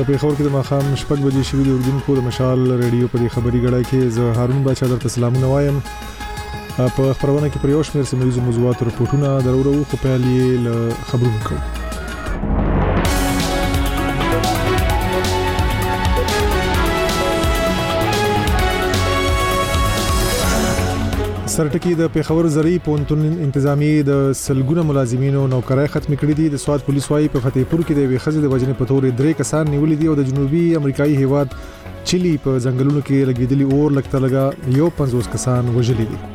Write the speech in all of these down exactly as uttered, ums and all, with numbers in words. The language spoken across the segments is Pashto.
په پیښور کې د ماښام شپږ بجې شوې د اردوونکو د مشال ریډیو په دې خبري غړای کې زه هارون باچا درته سلامونه وایم. په خبرونه کې پر یو شمېر سیمه ییزو موضوعاتو رپورټونه درورو خو پیل یې له خبرونو کوو. سرټکی د پیښور زری پونتون انتظامی د سلګونه ملازمینو نوکرای ختم کړي دي. د سواد پولیس وايي په فتح پور کې د وی خزې د وجنې په تور درې کسان نیولې دي او د جنوبي امریکایي هیواد چيلي په ځنګلونو کې لګیدلي اور لګته لګا یو پنځوس کسان وژلي دي.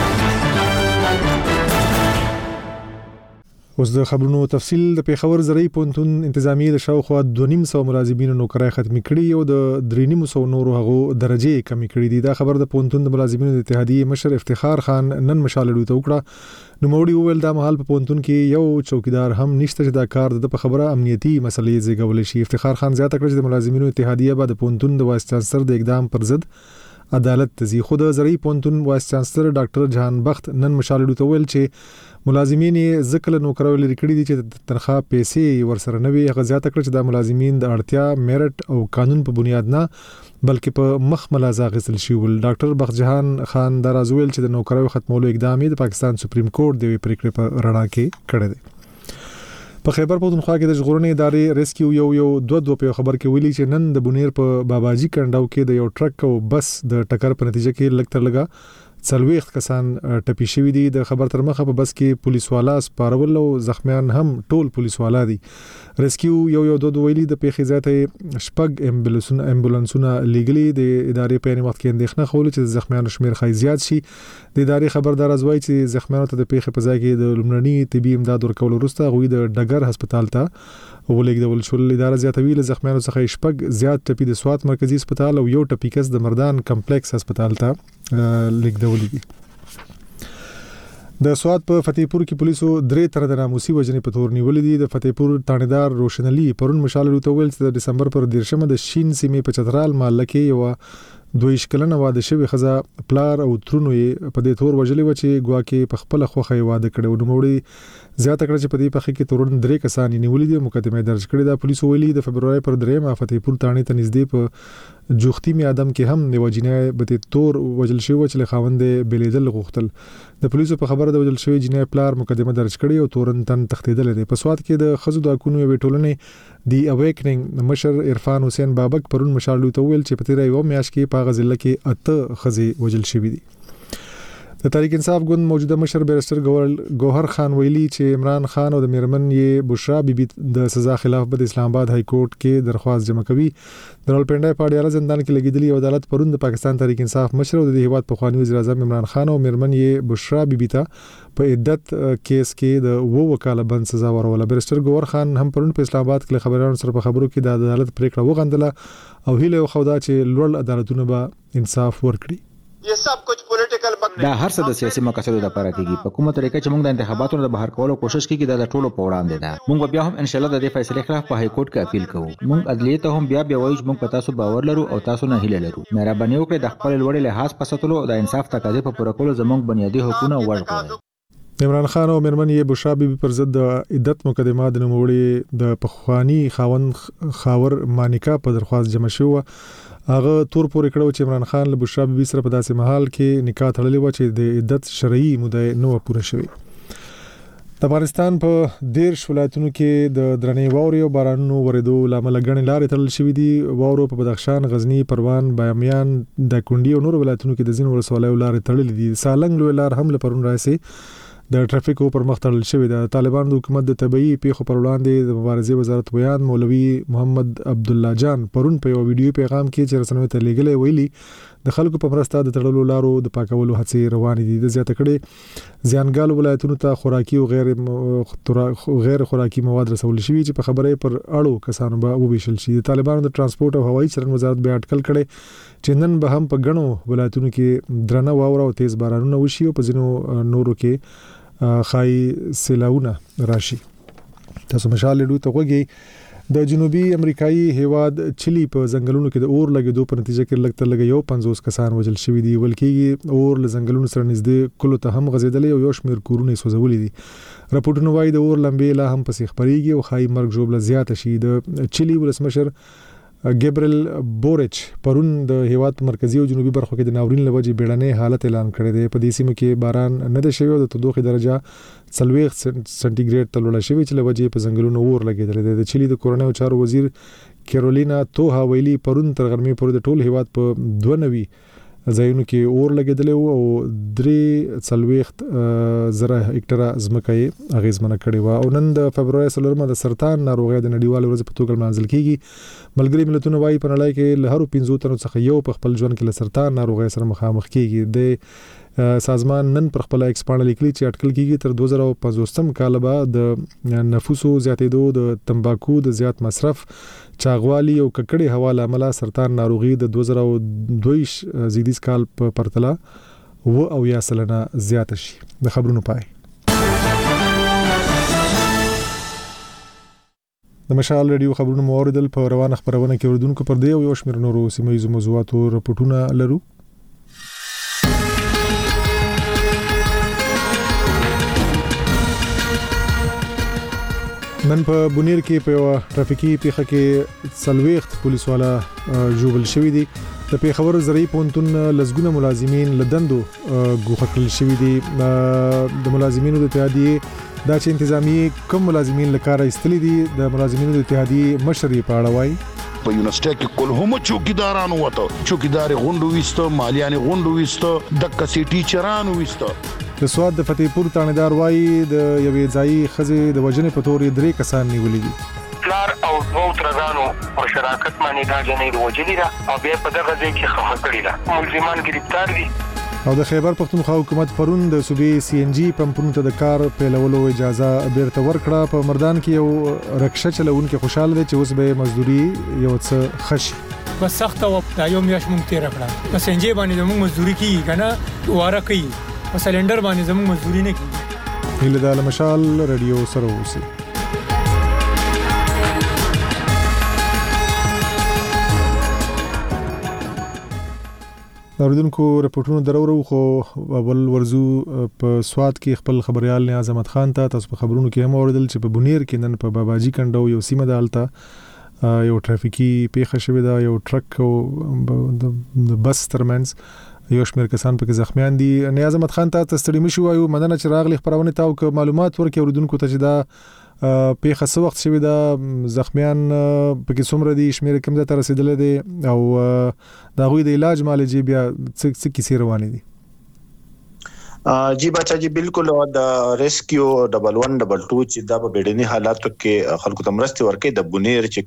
اوس د خبرونو تفصیل. د پیښور زری پونتون انتظامی د شاوخوا دوه نیم سو ملازمینو نوکرای ختم کړي او د درې نیم سو نورو هغه درجه کم کړي دي. دا خبر د پونتون د ملازمینو د اتحادیې مشر افتخار خان نن مشالړو ته وکړه. نو موړي وویل دا مهال په پونتون کې یو چوکیدار هم نشته چې دا کار د په خبره امنیتي مسلې زیږول شي. افتخار خان زیاته کړ چې د ملازمینو اتحادیې به د پونتون د وایس چانسلر د اقدام پر ضد عدالت تزي. خود زری پونتون وایس چانسلر ډاکټر جهان بخت نن مشالړو ته ویل چې ملازمین ذکر نوکرو لري کړی دي چې تنخواه پیسې ورسره نه وي. هغه زیاته کړ چې د ملازمین د اړتیا میرټ او قانون په بنیاد نه بلکې په مخ ملازا غسل شي. ول ډاکټر بخت جهان خان درازویل چې د نوکرو ختمولو اقدام د پاکستان سپریم کورټ د پریکړې په رڼا کې کړی دی. په خیبر پختونخوا کې د ژغورنې ادارې ریسکیو یو یو دوه دوه په خبر کې ویلي چې نن د بونیر په باباجي کنډاو کې د یو ټرک او بس د ټکر په نتیجه کې لګتر لګا څلويخت کسان ټپي شوي دي. د خبر تر مخه په بس کې پولیس والا سپارول او زخمیان هم ټول پولیس والا دي. ریسکیو یو یو دوه دوه ویلي د پیښې ځای ته شپږ امبولانسونه امبولانسونه لیګلي د ادارې په وخت کې اندېښنه خول چې زخمیانو شمیر خای زیات شي. د ادارې خبردار ازوي چې زخمیانو ته د پیښې په ځای کې د لومړني طبي امداد ورکول وروسته غوي د ډګر هسپتال ته ولېږدول شول. اداره زیاتوي له زخمیانو څخه شپږ زیات ټپي د سوات مرکزی هسپتال او یو ټپي کس د مردان کمپلیکس هسپتال ته لیږدول دي. د سواد په فتح پور کې پولیسو درې تر د ناموسي وجنې په تور نیولې دي. د فتح پور تانیدار روشن علي پرون مشالړو ته ویل چې د دسمبر پر دیرشمه د شین سیمې په چترال محله کې یو دوه شکلنه واده شوی خزه پلار او ترونو په دې تور وجلې و چې ګواکې په خپل خوخه واده کړو. نو موړي زیاته کړ چې په دې پخې کې تورن درې کسان نیولې دي مقدمه درج کړې ده. پولیسو ویلي د فبرवरी پر درېمه فتح پور تانې ته نږدې په جوختی می ادم کې هم نیوجینه به تور وجل شوی و چې خاوند بلیدل غوښتل. د پولیسو په خبره د وجل شوی جنې پلار مقدمه درج کړې او تورن تن تختیدل دي. په سواد کې د خزو د اکونو وی ټولنې دی اویکنینګ مشر عرفان حسین بابک پرون مشالړو ته ویل چې په تیر یو میاش کې په غزله کې اته خزي وجل شوی دي. د تحریک انصاف ګوند موجوده مشر بیرستر گوهر خان ویلي چې عمران خان او د میرمن یې بشرا بیبي د سزا خلاف په اسلام آباد های کورټ کې درخواست جمع کوي. د رولپنډای پاډیاله زندان کې لګیدلی عدالت پرون د پاکستان تحریک انصاف مشر او د هیواد پخوانی وزیر اعظم عمران خان او میرمن یې بشرا بیبي ته په عدت کیس کې د وو وکاله بند سزا ورول. بیرستر گوهر خان هم پرون په اسلام آباد کې خبرانو سره په خبرو کې د عدالت پریکړه وغندله او هیله خودا چې لوړ عدالتونه به انصاف ورکړي. یہ سب کچھ پولیټیکل دا هر څه د سیاسي مقاصدو لپاره کیږي. په کومه طریقه چې موږ د انتخاباتو د بهر کولو کوشش کوي دا د ټولو په وړاندې ده. موږ بیا هم ان شاء الله د دې فیصلې خلاف په های کورټ کې اپیل کوو. موږ عدلیه ته هم بیا بیا وایو چې موږ په تاسو باور لرو او تاسو نه هیله لرو. مهرباني وکړئ د خپل لوړ لحاظ په ساتلو او د انصاف تقاضې په پوره کولو زموږ بنیادي حقوقونه ورکړئ. عمران خان او میرمن یې بشرا بیبي پر ضد د عدت مقدمه د نوموړي د پخوانی خاوند خاور مانیکا په درخواست جمع شو. هغه تور پورې کړو چې عمران خان له بشرا بیبي سره په داسې محل کې نکاح تړلې و چې د عدت شرعي موده نه پوره شوې. د افغانستان په دیرش ولایتونو کې د درنې واورې او بارانونو ورېدو لامل غنې لارې تړل شوې دي. واورو په بدخشان، غزنی، پروان، بامیان، دایکنډي او نور ولایتونو کې د ځینو ولسوالیو لارې تړلې دي. سالنګ لوی لار هم له پرون راځي د ټرافیکو پر مخ تړل شوې ده. طالبان د حکومت د طبيعي پیښو پر وړاندې د مبارزې وزارت بیان مولوي محمد عبد الله جان پرون په یو ویډیو پیغام کې چې رسنیو ته لیږلی ویلي د خلکو په مرسته د تړلو لارو د پاکولو هڅې روانې دي. د زیاته کړي زیانګال ولایتونو ته خوراکي او غیر غیر خوراکي مواد رسول شوي چې په خبره پر اړو کسانو به وبېشل شي. د طالبانو د ترانسپورت او هوایي چلن وزارت بیا اټکل کړي چې نن به هم په غنو ولایتونو کې درنه واوره او تیز بارانونه وشي او په ځینو نورو کې خای سیلاونه راشي. تاسو مشال لیدو ته وګورئ د جنوبي امریکایي هیواد چيلي په ځنګلونو کې د اور لګیدو په نتیجه کې لګتر لګ یو پنځوس کسان وژل شوي دي. ولکې اور له ځنګلونو سره نږدې کلو ته هم غځېدلې او یو شمېر کورونه سوځولي دي. راپورټونه وايي د اور لمبې لا هم پسې خبريږي او خای مرګ ژوبله زیات شي. د چيلي ولسمشر ګیبرل بورچ پرون د هیواد په مرکزی او جنوبي برخو کې د ناورین لوجې بیړنۍ حالت اعلان کړی دی. په دې سیمه کې باران نه دی شوی او د تودوخې درجه څلوېښت سنټیګریډ ته لوړه شوې چې لوجې په ځنګلونو اور لګېدلی دی. د چیلي د کورنیو چارو وزیر کیرولینا توها ویلي پرون تر غرمې پورې د ټول هیواد په دوه نوي ځایونو کې اور لګېدلی او درې څلوېښت زره هکټره ځمکه یې اغېزمنه کړې وه. او نن د فبرورۍ څلورمه د سرطان ناروغۍ د نړیوالې ورځې په توګه لمانځل کېږي. ملګري ملتونه وایي په نړۍ کې له هرو پنځو تنو څخه یو په خپل ژوند کې له سرطان ناروغۍ سره مخامخ کېږي. د سازمان نن پر خپل ایکس پاڼه لیکلي چې اټکل کېږي تر دوه زره پنځوستم کال به د نفوسو زیاتېدو، د تمباکو د زیات مصرف، چاغوالي او ککړې هوا له امله سرطان ناروغي د دوه زره دوه زیږدیز کال په پرتله و او یا سلنه زیاته شي. د خبرونو پای. د مشال رادیو خبرونو موردل په روانه خبرونه کې اوردونکو پر دی او یو شمېر نورو سیمه ییزو موضوعاتو رپورټونه لرو. نن په بونیر کې په یو ټرافیکي پیښه کې څلوېښت پولیس والا ژوبل شوي دي. د پیښور زرعي پوهنتون لسګونه ملازمین له دندو ګوښه کړل شوي دي. د ملازمینو د اتحادیې دا چې انتظامی کم ملازمین له کاره ایستلي دي، د ملازمینو د اتحادیې مشر یې په اړه وایي. په یونیورسيټي کې کول هم چوکیدارانو وته، چوکیدار غونډو وسته، مالیان غونډو وسته، د کسي ټیچرانو وسته. د سواد د فتحپور تانیدار وایي د یوې ځایي ښځې د وژنې په تور درې کسان نیولي دي. پلار او دوه ترغانو په شراکت باندې دا جنې وژلې ده او بیا په دغه ځای کې خفه کړې ده. ملزمان گرفتار دي. او د خیبر پختونخوا حکومت پرون د صوبې سی ان جی پمپونو ته د کار پیلولو اجازه بیرته ورکړه. په مردان کې یو رکشه چلونکي خوشاله دي چې اوس به مزدوري یو څه خشي. بس سخت او دا یو میاش مونږ تیر کړه. په سنجي باندې موږ مزدوري کیږي کنه واره کوي، په سلندر باندې زموږ مزدوري نه کیږي. هله د مشال رادیو سره اوسئ. اوردونکو رپورټونو درورو خو اول ورزو په سواد کې خپل خبريال نیاز احمد خان ته تاسو په خبرونو کې هم اوریدل چې په بونیر کې نن په باباجي کنډو یو سیمه دالته یو ټرافیکي پیښه شوې ده. یو ټرک او د بس ترمنځ یو شمېر کسان پکې زخمیان دي. نیاز احمد خان ته ستړي مشو وایو مننه چې راغلي خبرونه تاو ک معلومات ورکړي اوردونکو ته چې دا پیښه څه وخت شوې ده، زخمیان پکې څومره دي، شمېر کوم ځای ته رسیدلې دي او د هغوی د علاج معالجې بیا څه څه کیسې روانې دي. جی بچا جی بالکل د ریسکیو ډبل ون ډبل ټو چې دا په بیړني حالاتو کې خلکو ته مرستې ورکړي. د بونیر چې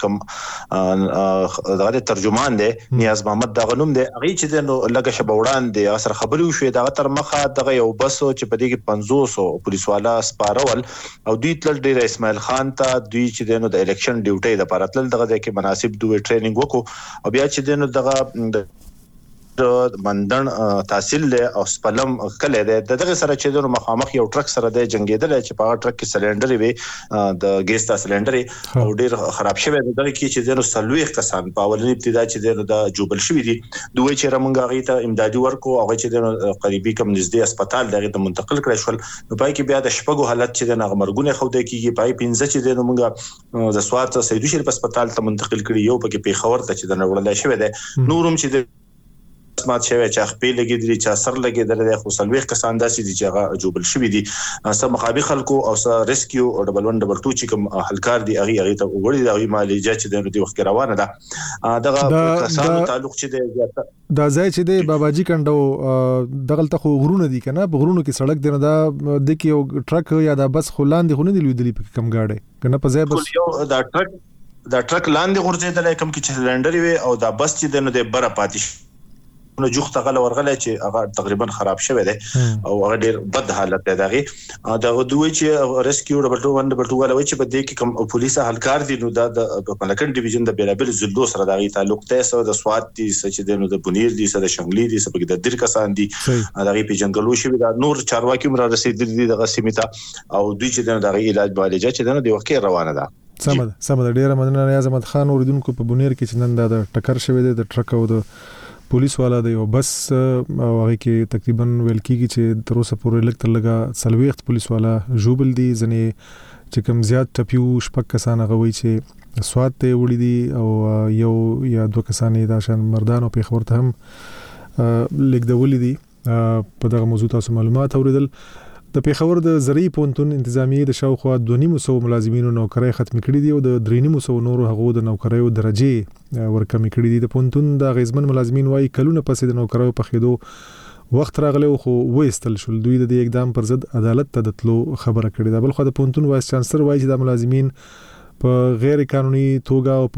کوم دغه ترجمان دی نیاز محمد دا غنوم دی، هغه چې نو لګه شبوړان دی اثر خبري وشوي دا تر مخه دغه یو بس چې په دې کې پنځوس پولیس والا سپارول او دوی تل ډیر اسماعیل خان ته دوی چې نو د الیکشن ډیوټي د پاراتل دغه کې مناسب دوی ټریننګ وکړو او بیا چې نو دغه مندن تحصیل له او سپلم کله ده دغه سره چې د مخامخ یو ټرک سره د جنگیدل چې په ټرک کې سلندر وي د ګیس تا سلندر او ډیر خراب شوی دغه کې چې د سلويخ کسان په اولنی ابتدا چې د جوبل شوی دي دوی چې رمنګ غي ته امدادي ورکو او چې د قریبي کم نږدې هسپتال دغه ته منتقل کړی شول. نو پای کې بیا د شپږو حالت چې د نغمرګونه خو د کېږي پای پنځه چې د موږ د سواد سیدو شریف هسپتال ته منتقل کړی یو پکې پیښور ته چې د نړول شوی دی. نورم چې اسمات شوی چې خپل لګیدلی چې اثر لګیدل د خو سلويخ کسان داسې دي چې هغه جوبل شوی دي. سم مخابي خلکو او سره ریسکیو او ډبل ون ډبل ټو چې کوم هلکار دي هغه هغه ته وړي د معالجه چې د نړۍ وخت روانه ده. دغه کسانو تعلق چې د دا ځای چې د باباجي کنډو دغلته خو غرونه دي کنه، په غرونو کې سړک دی نه دا د کې یو ټرک یا دا بس خلان دي خو نه دی لیدلی په کم گاډي کنه په ځای بس یو دا ټرک دا ټرک لاندې غورځیدل کوم کې چې سلندر وي او دا بس چې د نو د بره پاتې نو جوخت غل ورغله چې هغه تقریبا خراب شوی دی او هغه ډیر بد حالت دی. دغه دا دوی چې ریسکیو ډبل ټو ون ډبل ټو غل وای چې په دې کې کوم پولیس هلکار دي نو د پلکن ډیویژن د بیلابل زلو سره دغه تعلق ته سره د سواد دي چې د نو د بونیر دي سره د شنګلی دي سره د در کسان دي دغه په جنگلو شوی دا نور چارواکي مر رسیدلي دغه سیمه او دوی چې دغه علاج معالجه چې د وخت روانه ده. سم ده سم ده ډیره مننه نیاز احمد خان. اوردونکو په بونیر کې چې نن د ټکر شوی دی د ټرک او د پولیس والا د یو بس او هغه کې تقریبا ویل کېږي چې تر اوسه پورې لږ تر لږه څلوېښت پولیس والا ژوبل دي. ځنې چې کوم زیات ټپیو شپږ کسان هغه وایي چې سواد ته وړي دي او یو یا دوه کسان د شان مردان او پیښور ته هم لیکدولې دي. په دغه موضوع تاسو معلومات اوریدل. د پیښور د زرعي پونتون انتظامیه د شاوخوا دوه نیم سو ملازمینو نوکرۍ ختم کړي دي او د درې نیم سو نورو هغو د نوکریو درجه ورکمې کړي دي. د پونتون د غیزمن ملازمین وايي کلونه پسې د نوکریو په خېدو وخت راغلی خو وېستل شول. دوی د دې اقدام پر ضد عدالت ته د تلو خبره کړې ده. بل خو د پونتون وایس چانسلر وايي چې د ملازمین په غیر قانوني توګه او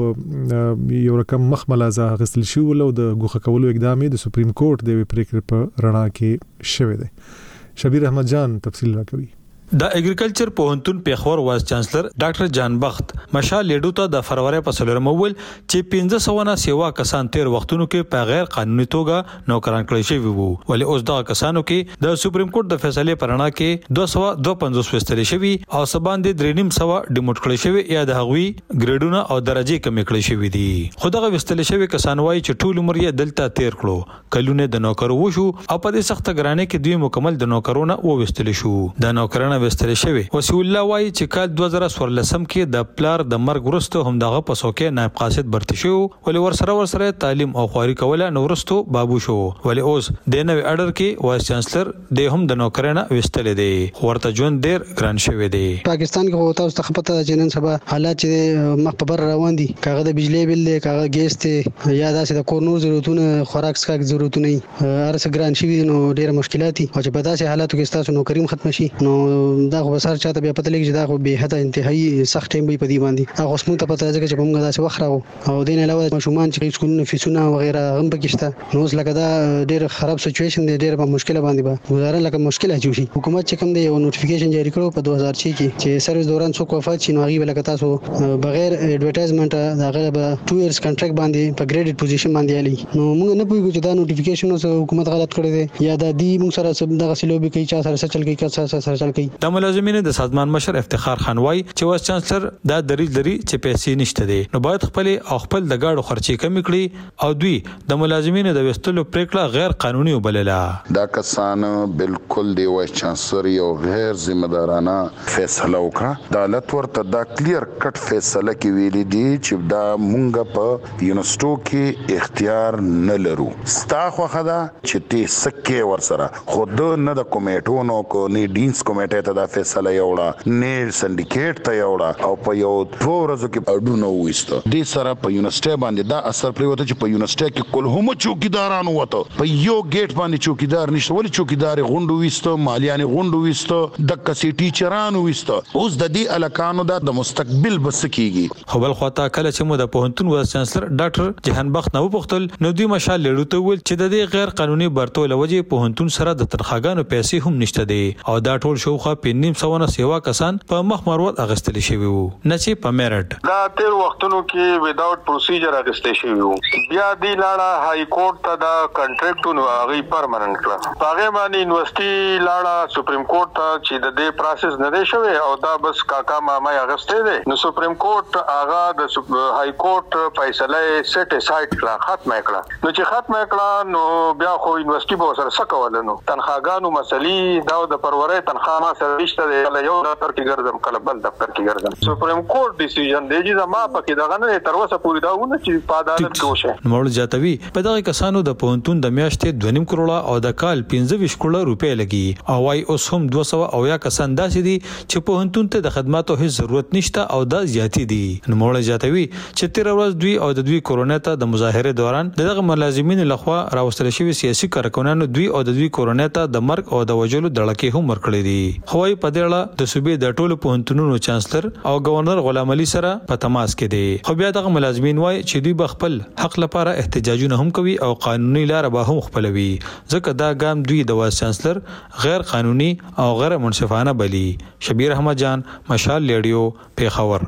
په یو رقم مخملازه غسل شول او د ګوښه کولو اقدام د سپریم کورټ د پریکړې په رڼا کې شوی دی. شبیر احمد جان تفصیل راکوي. د اګریکلچر پوهنتون پیښور وایس چانسلر ډاکټر جان بخت مشال لیډو ته د فروری په څلورم ول چې پنځه سوه نه سیوا کسان تیر وختونو کې په غیر قانوني توګه نوکران کړی شوی وو. ولې اوس دغه کسانو کې د سپریم کورټ د فیصلې پرنا کې دوه سوه دوه پنځوس وستل شوی او سبان د درې نیم سوه ډیموټ کړی شوی یا د هغوی ګریډونه او درجه کم کړی شوی دي. خو دغه وستل شوی کسان وایي چې ټول عمر یې دلته تیر کړو. کلونه د نوکر وشو او په دې سخت ګرانه کې دوی مکمل د نوکرونه و وستل شو. د نوکرانه وستل شوی وسیع الله وایي چې کال دوه زره څوارلسم کې د پلار د مرګ وروسته هم دغه په سوکې نائب قاصد برتی شو. ولې ورسره ورسره تعلیم او خواري کوله نو ورستو بابو شو. ولې اوس د نوې اډر کې وایس چانسلر د هم د نوکرانه وستل دي. ورته ژوند ډیر ګران شوی دی. پاکستان کې هوتا اوس تخپته چې نن سبا حالات چې مخ په بر روان دي کاغه د بجلی بل دی کاغه ګیس ته یا داسې د کور نور ضرورتونه خوراک سکاک ضرورتونه هر څه ګران شي نو ډیر مشکلات دي. او چې په داسې حالاتو کې تاسو نوکریم ختم شي نو دا خو سر چاته بیا پته لګي چې دا خو به حد انتهایی سخت ټیم به پدی باندې هغه سمون ته پته راځي چې موږ داسې وخت راو او دین علاوه مشومان چې سکولونه فیسونه وغیرہ هم پکشته نو اوس لکه دا ډیر خراب سچويشن دی. ډیر په مشکله باندې به گزاره لکه مشکل اچو شي. حکومت چې کوم دی یو نوټیفیکیشن جاری کړو په دوه هزار شش کې چې سرویس دوران څوک وفات شي نو هغه لکه تاسو بغیر اډورټایزمنت دا غره به ټو ایئرز کنټریکټ باندې په ګریډډ پوزیشن باندې علي. نو موږ نه پوهیږو چې دا نوټیفیکیشن اوس حکومت غلط کړی دی یا دا دی موږ سره سب دغه سلوبي کوي چې سره سچل کوي چې سره سچل کوي. د ملازمینو د سازمان مشر افتخار خان وای چې وایس چانسلر دا دریل لري چې پیسې نشته دي نو باید خپل او خپل د گاډو خرچې کم کړي او دوی د ملازمینو د وستلو پریکړه غیر قانوني وبلله. دا کسان بالکل دی وایس چانسلر یو غیر ذمہ دارانه فیصله وکړه. عدالت ورته دا کلیر کټ فیصله کې ویلي دي چې دا مونږ په یونیورسيټو کې اختیار نه لرو. ستا خوخه دا چې تی سکه ورسره خود نه د کمیټو نو کو نه ډینز کمیټه ته دا فیصله یوړه نه سندیکیټ ته یوړه او په یو دوه ورځو کې اډونو وېسته. دې سره په یونیورسيټي باندې دا اثر پریوته چې په یونیورسيټي کې کول هم چوکیدارانو وته په یو گیټ باندې چوکیدار نشته. ولې چوکیدار غونډو وېسته مالیان غونډو وېسته د کسي ټیچرانو وېسته. اوس د دې الکانو د مستقبل بس کیږي. خو بل خواته کله چې مو د پوهنتون وایس چانسلر ډاکټر جهان بخت نو پختل نو دوی مشال لیډو ته ول چې د دې غیر قانوني برتول وجه پوهنتون سره د تنخواګانو پیسې هم نشته دي او دا ټول شوخه پنیم سونه سیوا کسان په مخ مروت اغستل شوی وو نه چې په میرټ. دا تیر وختونو کې وداوت پروسیجر اغستل شوی وو. بیا دی لاړه های کورټ ته دا کنټریکټونو هغه پرمننت کړ. هغه باندې یونیورسيټي لاړه سپریم کورټ ته چې د دې پروسس نه دی شوی او دا بس کاکا ماما اغستې دي. نو سپریم کورټ هغه د های کورټ فیصله سټ اسایډ کړه ختمه کړه. نو چې ختمه کړه نو بیا خو یونیورسيټي به سره سکول نو تنخواګانو مسلې دا د پرورې تنخواه ما سره نشته دی. یو دفتر کې ګرځم کله بل دفتر کې ګرځم. سپریم کورټ ډیسیژن دی چې ما پکې دغه نه تر اوسه پوری دا ونه چې په عدالت کې وشه. نوموړ جاتوي په دغه کسانو د پوهنتون د میاشتې دوه نیم کروڑه او د کال پنځه ویشت کروڑه روپۍ لګي او وايي اوس هم دوه سوه او یا کسان داسې دي چې پوهنتون ته د خدماتو هیڅ ضرورت نشته او دا زیاتې دي. نوموړ جاتوي چې تیر ورځ دوی او د دوی کورونه ته د مظاهره دوران دغه ملازمینو لخوا راوستل شوی سیاسي کارکونانو دوی او د دوی کورونه ته د مرګ او د وجلو دړکې هم ورکړې دي. خو وايي په دې اړه د صوبې د ټولو پوهنتونونو چانسلر او گورنر غلام علي سره په تماس کې دي. خو بیا دغه ملازمین وایي چې دوی به خپل حق لپاره احتجاجونه هم کوي او قانوني لار به هم خپلوي ځکه دا ګام دوی د وایس چانسلر غیر قانوني او غیر منصفانه بلی. شبیر احمد جان مشال لیډیو پیښور.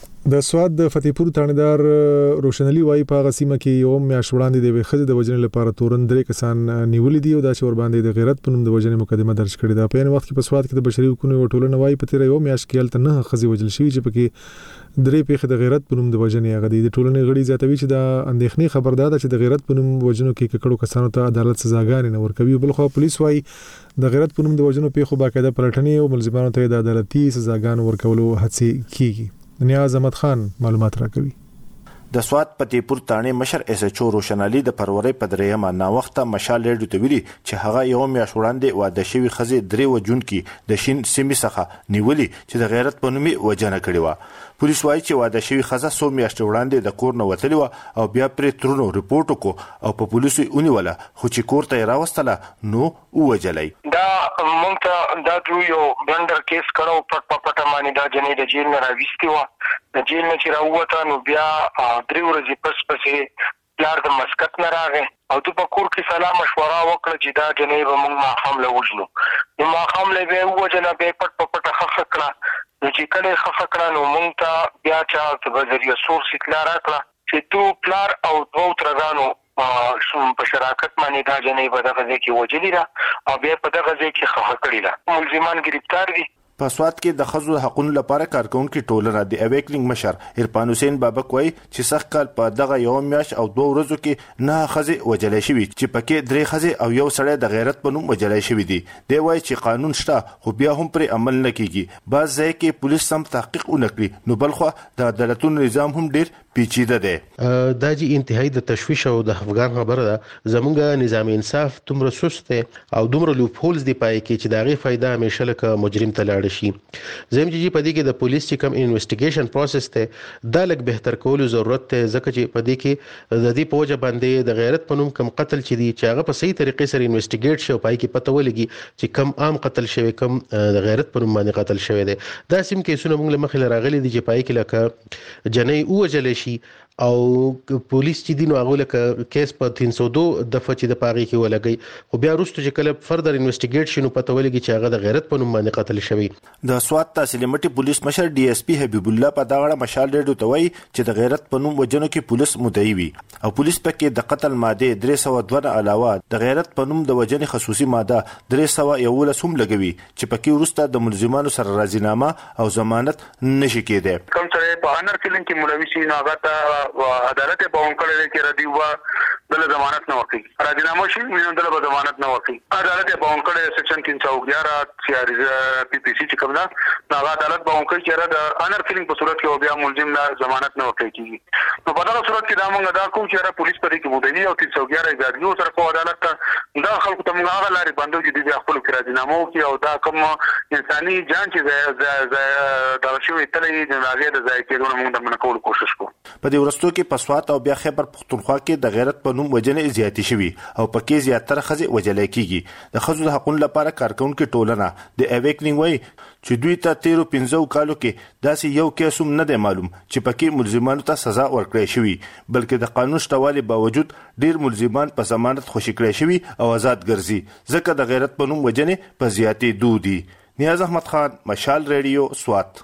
د سواد د فتحپور تانیدار روشنلی وای په غسیمه کې یو میاشت وړاندې د وخت د وجنې لپاره تورن درې کسان نیولې دي او دا شور باندې د غیرت په نوم د وجنې مقدمه درج کړې ده. په یوه وخت کې په سواد کې د بشري حقوقو ټولنه وای په تیر یو میاشت کې هلته نه خزي وجل شوی چې پکې درې پیښې د غیرت په نوم د وجنې هغه دي. د ټولنې غړي زیاتوي چې د اندېښنې خبردار ده چې د غیرت په نوم وجنو کې ککړو کسانو ته عدالت سزاګانې نه ورکوي. بل خو پولیس وای د غیرت په نوم د وجنو پیښو باقاعده پلټنې او ملزمانو ته د عدالتي سزاګانو ورکولو هڅې کیږي. نیاز احمد خان معلومات راکوي. د سوات پتیپور تانه مشر اس ایچ او روشن علي د فروری په دریمه نا وخته مشال ریډیو ته ویلي چې هغه یو میاشت وړاندې واده شوی خزي درې و جون کې د شین سیمې څخه نیولي چې د غیرت په نومي وجنه کړی و. پولیس وایي چې واده شوی خزه سو میاشت وړاندې د کور نه وتلی و او بیا پرې ترونو ریپورت وکړو او په پولیسو ونیوله خو چې کور ته راوستله نو ووجلی. دا مونږ ته دا یو بلندر کیس کړو په پټه باندې دا جنې د جیل نه راوستي و. د جیل نه چې راووته نو بیا درې ورځې پس پسې پلار د مسقط نه راغی او دوی په کور کې سلام مشوره وکړه چې دا جنې به موږ ماښام له وژنو. نو ماښام له بیا ووجله بیا پټ په پټه ښخه کړه. نو چې کله یې ښخه کړه نو موږ ته بیا چا په ذریعه سورس اطلاع راکړه چې تو پلار او دوو ترګانو په شراکت باندې دا جنې په دغه ځای کې وژلې ده او بیا په دغه ځای کې ښخه کړې ده. ملزمان ګرفتار دي. په سوات کې د ښځو حقوقو لپاره کارکونکو ټولنه د اویکلینګ مشر عرفان حسین بابک وایي چې سخت کال په دغه یو میاشت او دوه ورځو کې نه ښځې وژلې شوي چې پکې درې ښځې او یو سړی د غیرت په نوم وژلې شوي دي. دی وایي چې قانون شته خو بیا هم پرې عمل نه کیږي. بعض ځای کې پولیس سم تحقیق ونه کړي نو بلخوا د عدالتونو نظام هم ډیر پیچیده دی. دا جی انتهایی د تشویش او د افغان خبره ده. زمونږ نظام انصاف دومره سست دی او دومره لوپ هولز دی پای کې چې دا غي فائدہ همیشه لکه مجرم ته لاړ شي. زم چې په دې کې د پولیس چې کوم انویسټیګیشن پروسس ته دا لږ بهتر کولو ضرورت ته ځکه چې په دې کې د دې پوجا باندې د غیرت په نوم کم قتل چې دی چې هغه په صحیح طریقې سره انویسټیګیټ شي پای کې پته ولګي چې کم عام قتل شوی کم د غیرت په نوم باندې قتل شوی دی. دا سیم کیسونه موږ مخې راغلي دي چې پای کې لکه جنې اوجل شي او پولیس چې دینو هغه لکه کیس په تین سو دو دفعه چې د پاغي کې ولګي خو بیا وروسته چې کله فردر انویسټیګیټ شنو پته ولګي چې هغه د غیرت په نوم باندې قتل شوی. د سوات تحصیل مټي پولیس مشر ډي اس پی حبیب الله په داغه مشال ریډیو ته وایي چې د غیرت په نوم وجنو کې پولیس مدعي وي او پولیس پکې د قتل ماده درې سو دوه نه علاوه د غیرت په نوم د وجنې خصوصي ماده درې سو یولس هم لګوي چې پکې وروسته د ملزمانو سره راضینامه او ضمانت نشي کېده. کوم سره په انر کلین کې ملوي شي نو هغه عدالت په اونکړه کې ردی و بل ضمانت نه ورکي. راضینامه شي نو دله به ضمانت نه ورکي. عدالت په اونکړه سیکشن تین سو یازده چې پی پی سی چې کوم دا هغه عدالت په اونکړه چې د انر کلین په صورت کې بیا ملزم نه ضمانت نه ورکي کیږي. نو په دا صورت کې دا موږ دا کوم چې پولیس په دې کې مدعي او تین سو یازده ځاګیو سره په عدالت ته دا خلکو ته موږ هغه لاري باندې چې د خپل کې راضینامه وکي او دا کوم انساني جان چې دا شوی تلې د هغه د ځای کې موږ د منکول کوشش کوو. په دې ورستو کې په سوات او بیا خیبر پختونخوا کې د غیرت په نوم وجنې زیاتې شوي او پکې زیاتره ښځې وژلې کیږي. د ښځو د حقوقو لپاره کارکونکو ټولنه د اویکلینګ وایي چې دوی ته تیرو پنځو کالو کې داسې یو کیس هم نه دی معلوم چې پکې ملزمانو ته سزا ورکړې شوي بلکې د قانون شتوالي باوجود ډیر ملزمان په ضمانت خوشي کړی شوي او آزاد ګرځي ځکه د غیرت په نوم وجنې په زیاتې دودي. نیاز احمد خان مشال ریډیو سوات.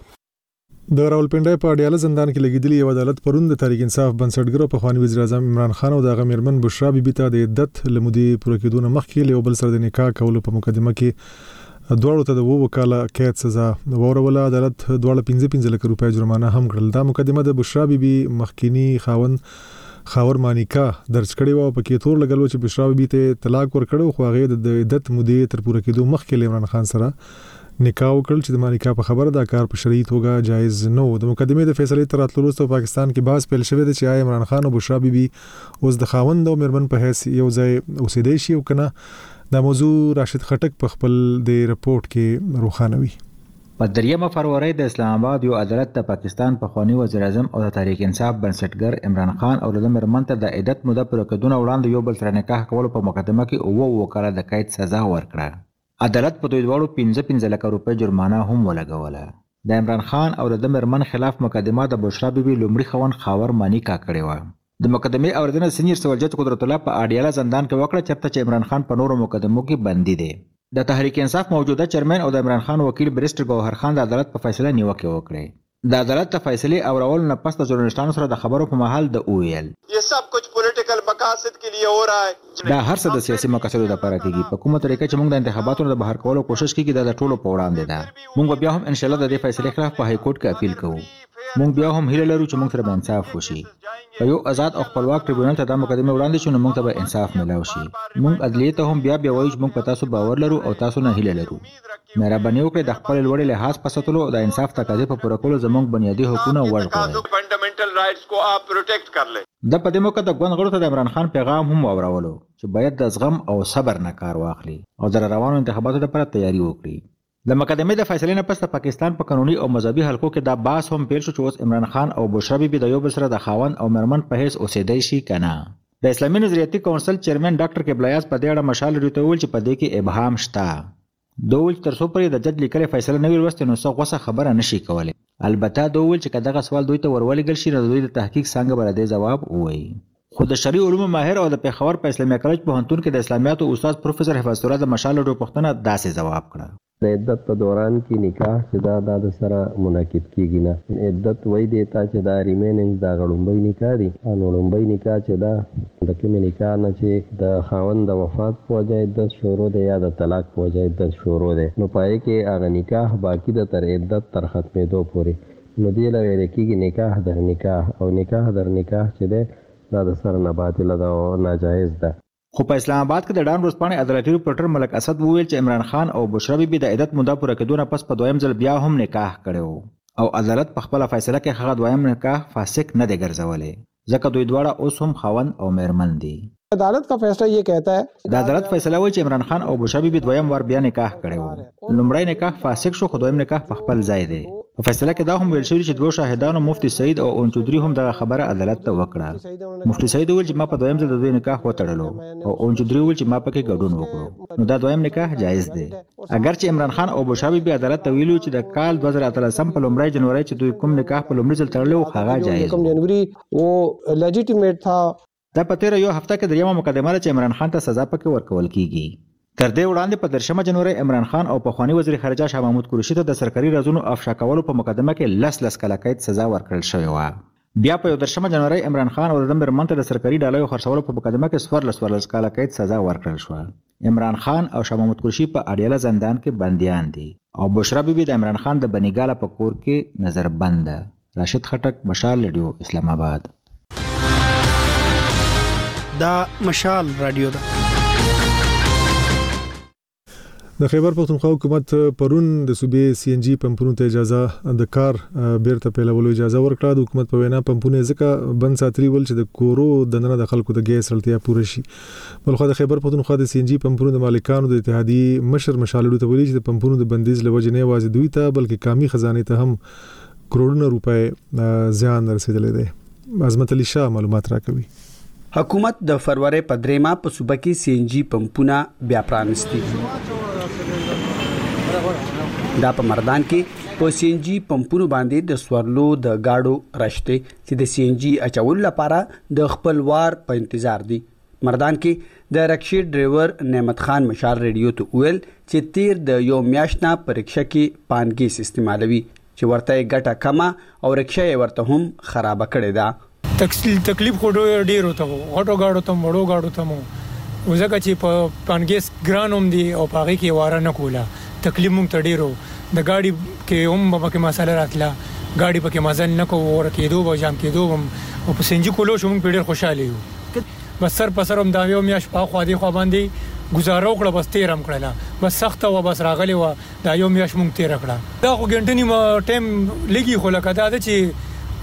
د راولپنډۍ په اډیاله زندان کې لګیدلی یو عدالت پرون د تحریک انصاف بنسټګر په خواني وزیر اعظم عمران خان او د غمیرمن بشرا بیبي ته د عدت لمودي پوره کېدون مخکې له بل سره د نکاح کولو په مقدمه کې دواړو ته د وو وکاله قید سزا وروله. عدالت دواړه پنځه پنځه لک روپۍ جرمانه هم کړل. دا مقدمه د بشرا بیبي مخکینی خاون خاور مانیکا درج کړي و په کې تور لګلو چې بشرا بیبي ته طلاق ورکړو خو هغه د عدت مودې تر پوره کېدو مخکې له عمران خان سره نکاح وکړل چې د مانیکا په خبره دا کار په شرعي توګه جایز نه و. د مقدمې د فیصلې تر راتلو وروسته پاکستان کې بحث پیل شوی دی چې آیا عمران خان او بشرا بیبي اوس د خاوند او میرمن په حیث یو ځای اوسېدای شي او کنه. دا موضوع راشد خټک په خپل د رپورت کې روښانوي. په دریمه فروری د اسلام آباد یو عدالت د پاکستان په خواني وزیر اعظم او د تحریک انصاف بنسټګر عمران خان او د میرمن ته د عدت موده پوره کېدون وړاندې یو بل سره نکاح کولو په مقدمه کې اوه وکاله د قید سزا ورکړه. عدالت په دوی دواړو پنځه پنځه لک روپۍ جرمانه هم ولګوله. د عمران خان او د میرمن خلاف مقدمه د بشرا بیبي لومړي خاوند خاور مانیکا کړې وه. د مقدمې اوریدنه سینیئر سول جج قدرت الله په اډیاله زندان کې وکړه چېرته چې عمران خان په نورو مقدمو کې بندي دی. د تحریک انصاف موجوده چیرمن او د عمران خان وکیل بریسټر ګوهر خان د عدالت په فیصله نیوکه وکړه. د عدالت د فیصلې اورول نه پس د ژورنالستانو سره د خبرو په محل د اویل یہ سب کچھ پولیټیکل مقاصد کے لیے ہو رہا ہے. دا هر څه د سیاسي مقاصدو لپاره کیږي. په کومه طریقه چې موږ د انتخاباتو د بهر کولو کوشش کوي دا د ټولو په وړاندې ده. موږ بیا هم ان شاء الله د دې فیصلې خلاف په های کورټ کې اپیل کوو. موږ بیا هم هیله لرو چې موږ سره انصاف وشي. په یو آزاد او خپلواک ټریبیونل ته د مقدمه وړاندې شو نو موږ ته به انصاف ملو شي. موږ عدلیه ته هم بیا بیا وایو چې موږ په تاسو باور لرو او تاسو نه هیله لرو. مهرباني وکړئ د خپل لوړ لحاظ په ساتلو او د انصاف تقاضې په پوره کولو زموږ بنیادي حقوقونه وژغورئ. Fundamental rights को आप प्रोटेक्ट कर लें. د په دې موقع د ګوند غړو ته د عمران خان پیغام هم واورولو چې باید د زغم او صبر نه کار واخلي او د روانو انتخاباتو لپاره تیاری وکړي. د مقدمې د فیصلې نه پس د پاکستان په قانوني او مذهبي حلقو کې دا بحث هم پیل شو چې اوس عمران خان او بشرا بیبي د یو بل سره د خاوند او مېرمن په حیث اوسېدی شي که نه. د اسلامي نظریاتي کونسل چیرمن ډاکټر قبلیاز په دې اړه مشال راډیو ته وویل چې په دې کې ابهام شته. دوی وویل چې تر څو پورې د جج لیکلې فیصله نه وي لوستې نو څه غوسه خبره نشي کولی. البته دوی وویل چې که دغه سوال دوی ته ورولېږل شي نو د دوی د تحقیق څانګه به د دې ځواب ووایي. خو د شرعي علومو ماهر او د پېښور په اسلامي کالج پوهنتون کې د اسلامیاتو استاد پروفیسر حفاظ الله د مشال راډیو پوښتنه داسې ځواب کړه. د عدت په دوران کې نکاح چې دا د د سره منعقد کیږي نه عدت وای دی تا چې دا ریمیننګ دا غړومبۍ نکاح دی او غړومبۍ نکاح چې دا د کومې نکاح نه چې د خاوند د وفات په وجه عدت شروع دی یا د طلاق په وجه عدت شروع دی نو پای کې هغه نکاح باقی د تر عدت تر ختمېدو پورې نو دی له ویل کېږي نکاح در نکاح او نکاح در نکاح چې دی دا د سره نه باطله ده او ناجایز ده. خو په اسلام آباد کې د ډان ورځپاڼې عدالتي ریپورټر ملک اسد وویل چې عمران خان او بشرا بیبي د عدت موده پوره کېدو نه پس په دویم ځل بیا هم نکاح کړی او عدالت په خپله فیصله کې هغه دویم نکاح فاسق نه دی ګرځولی ځکه دوی دواړه اوس هم خاوند او مېرمن دي. عدالت کا فیصلہ یہ کہتا ہے د عدالت فیصله وایي چې عمران خان او بشرا بیبي دویم وار بیا نکاح کړی و. لومړی نکاح فاسق شو خو دویم نکاح په خپل ځای دی. په فیصله کې دا هم ویل شوي چې دوه شاهدانو مفتي سعید او اون چودري هم دغه خبره عدالت ته وکړه. مفتي سعید وویل چې ما په دویم ځل د دوی نکاح وتړلو او اون چودري وویل چې ما پکې ګډون وکړو نو دا دویم نکاح جایز دی. اگر چې عمران خان او بشرا بیبي عدالت ته ویلو چې د کال دوه زره اتلسم په لومړی جنوري چې دوی کوم نکاح په لومړي ځل تړلی و هغه جایز کم جنوري وہ لیجیټیمیټ تھا. دا په تیره یو هفته کې دریمه مقدمه ده چې عمران خان ته سزا پکې ورکول کیږي. تر دې وړاندې په درشمه جنوري عمران خان او پخوانی وزیر خارجه شاه محمود قریشي ته د سرکاري رازونو افشا کولو په مقدمه کې لس لس کاله قید سزا ورکړل شوې وه. بیا په یو درشمه جنوري عمران خان او د مېرمن ته د سرکاري ډالیو خرڅولو په مقدمه کې څوارلس څوارلس کاله قید سزا ورکړل شوه. عمران خان او شاه محمود قریشي په اډیاله زندان کې بندیان دي او بشرا بیبي د عمران خان د بنیګاله په کور کې نظربند ده. راشد خټک، مشال رادیو، اسلام آباد. دا مشال رادیو ده. د خیبر پختونخوا حکومت پرون د صوبې سی ان جی پمپونو ته اجازه د کار بیرته پیلولو اجازه ورکړه. د حکومت په وینا پمپونه ځکه بند ساتري ول چې د کورو د نن د خلکو د ګیس اړتیا پوره شي. بلخو د خیبر پختونخوا د سی ان جی پمپونو د مالکانو د اتحادیې مشر مشالړو ته ویلي چې د پمپونو د بندیز لوجه نه یوازې دوی ته بلکې قومي خزانه ته هم کروڑونه روپۍ زیان رسیدلې ده. عظمت علي شاه معلومات راکوي. حکومت د فروری په دریمه په صوبه کې سی ان جی پمپونه بیا پرانستي. دا په مردان کې په سی ان جی پمپونو باندې د سوارلو د گاډو رشته چې د سی ان جی اچول لپاره د خپلوار په انتظار دي. مردان کې د رکشې ډرایور نعمت خان مشال رادیو ته ویل چې تیر د یو میاشتنا په رکشه کې پانګیس استعمالوي چې ورته ګټه کمه او رکشه ورته هم خرابه کړې ده. تکلیف خو ډیر وته غټو گاډو ته مړو گاډو ته مو وزګه چې په پانګیس ګران هم دي او پاغي کې واره نه کوله. تکلیف مونږ ته ډیرو د گاډي کې هم په کې مساله راتله گاډي په کې مزل نه کوو ور کېدو به جام کېدو هم او په سنجي کولو شو مونږ ډیر خوشاله یو. بس سر په سر هم دا یو میاش په خو دي خو باندې گزاره وکړه بس تیر هم کړله بس سخت و بس راغلی و دا یو میاش مونږ تیر کړه. دا خو ګنټنی ما ټیم لګي خو لکه دا چې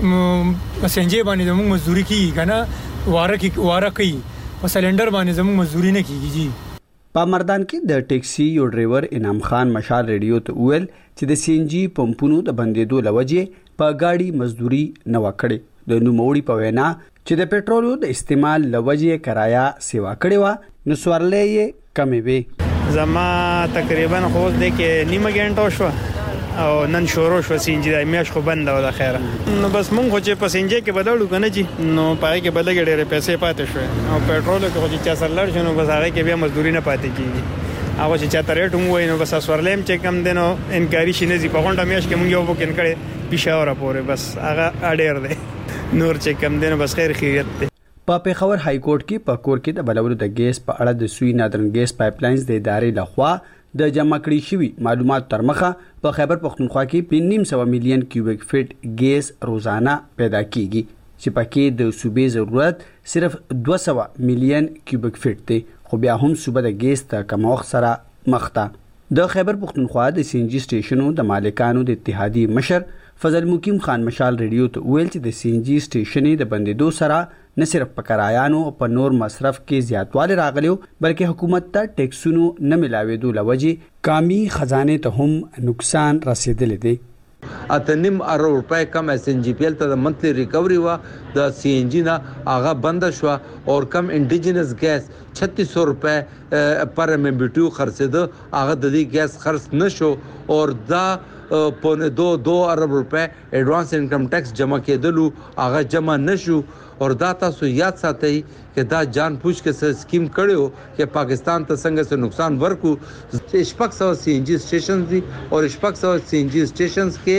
پسنجي باندې زموږ مزدوري کیږي کنه واره کې واره کوي په سلندر باندې زموږ مزدوري نه کیږي. په مردان کې د ټیکسي یو ډرایور انعام خان مشال رادیو ته ویل چې د سی ان جی پمپونو د بندیدو لوجه په گاډي مزدوري نه وکړي. د نوموړي په وینا چې د پېټرولو د استعمال لوجه کرایا سیوا کړي و نو سوارلې یې کمې وي. زما تقریبا خو د کې نیمه غنټه شو او نن شروع شو سی ان جی د میاش خو بند و د خیره نو بس مونږ خو چې پسنجي کې بدلو کنه جی نو پای کې بدلګ ډېر پیسې پاتې شو او پېټرول کې خو چې سر لړ شنو بس هغه کې بیا مزدوري نه پاتې کیږي. هغه چې چاته ریټ هم وای نو بس سوارلیم چې کم دینو انکاری شي نه زی په غونډه میاش کې مونږ یو بوکن کړي پېښور پورې بس هغه اډیر دی نور چې کم دینو بس خیر خیریت دی. په پیښور های کورټ کې په کور کې د بلولو د ګیس په اړه د سوی نادرن ګیس پایپ لاینز د ادارې لخوا د جمع کړي شوی معلومات تر مخه په خیبر پختونخوا کې پنځه سوه میلیون کیوبیک فیټ ګیس روزانه پیدا کیږي چې پکې د صوبې ضرورت صرف دوه سوه میلیون کیوبیک فیټ دی خو بیا هم صوبه د ګیس ته کمښت سره مخ ده. د خیبر پختونخوا د سی ان جی سټیشنو د مالکانو د اتحادیې مشر فضل مقیم خان مشال ریډیو ته ویل چې د سی ان جی سټیشنې د بندیدو سره نه صرف په کرایانو او په نور مصرف کې زیاتوالی راغلی بلکې حکومت ته ټیکسونو نه ملاوېدو له وجې قامي خزانې ته هم نقصان رسېدلی دی. اته نیم ارو روپے کم ایس ان جی پی ایل ته د منتلی ریکوری وا د سی ان جی نه هغه بند شو او کم انډیجنس ګیس چھتیس سو روپے پر ایم بی ټی خرڅېده هغه د دې ګیس خرڅ نشو او دا پونه دو دو ارب روپے ایڈوانس انکم ټیکس جمع کېدلو هغه جمع نشو اور دا تاسو یاد ساتئ چې دا جان پوچ کې سکیم کړو چې پاکستان ته څنګه څه نقصان ورکو. شپږ سو سی ان جی سټیشنز دي او شپږ سو سی ان جی سټیشنز کې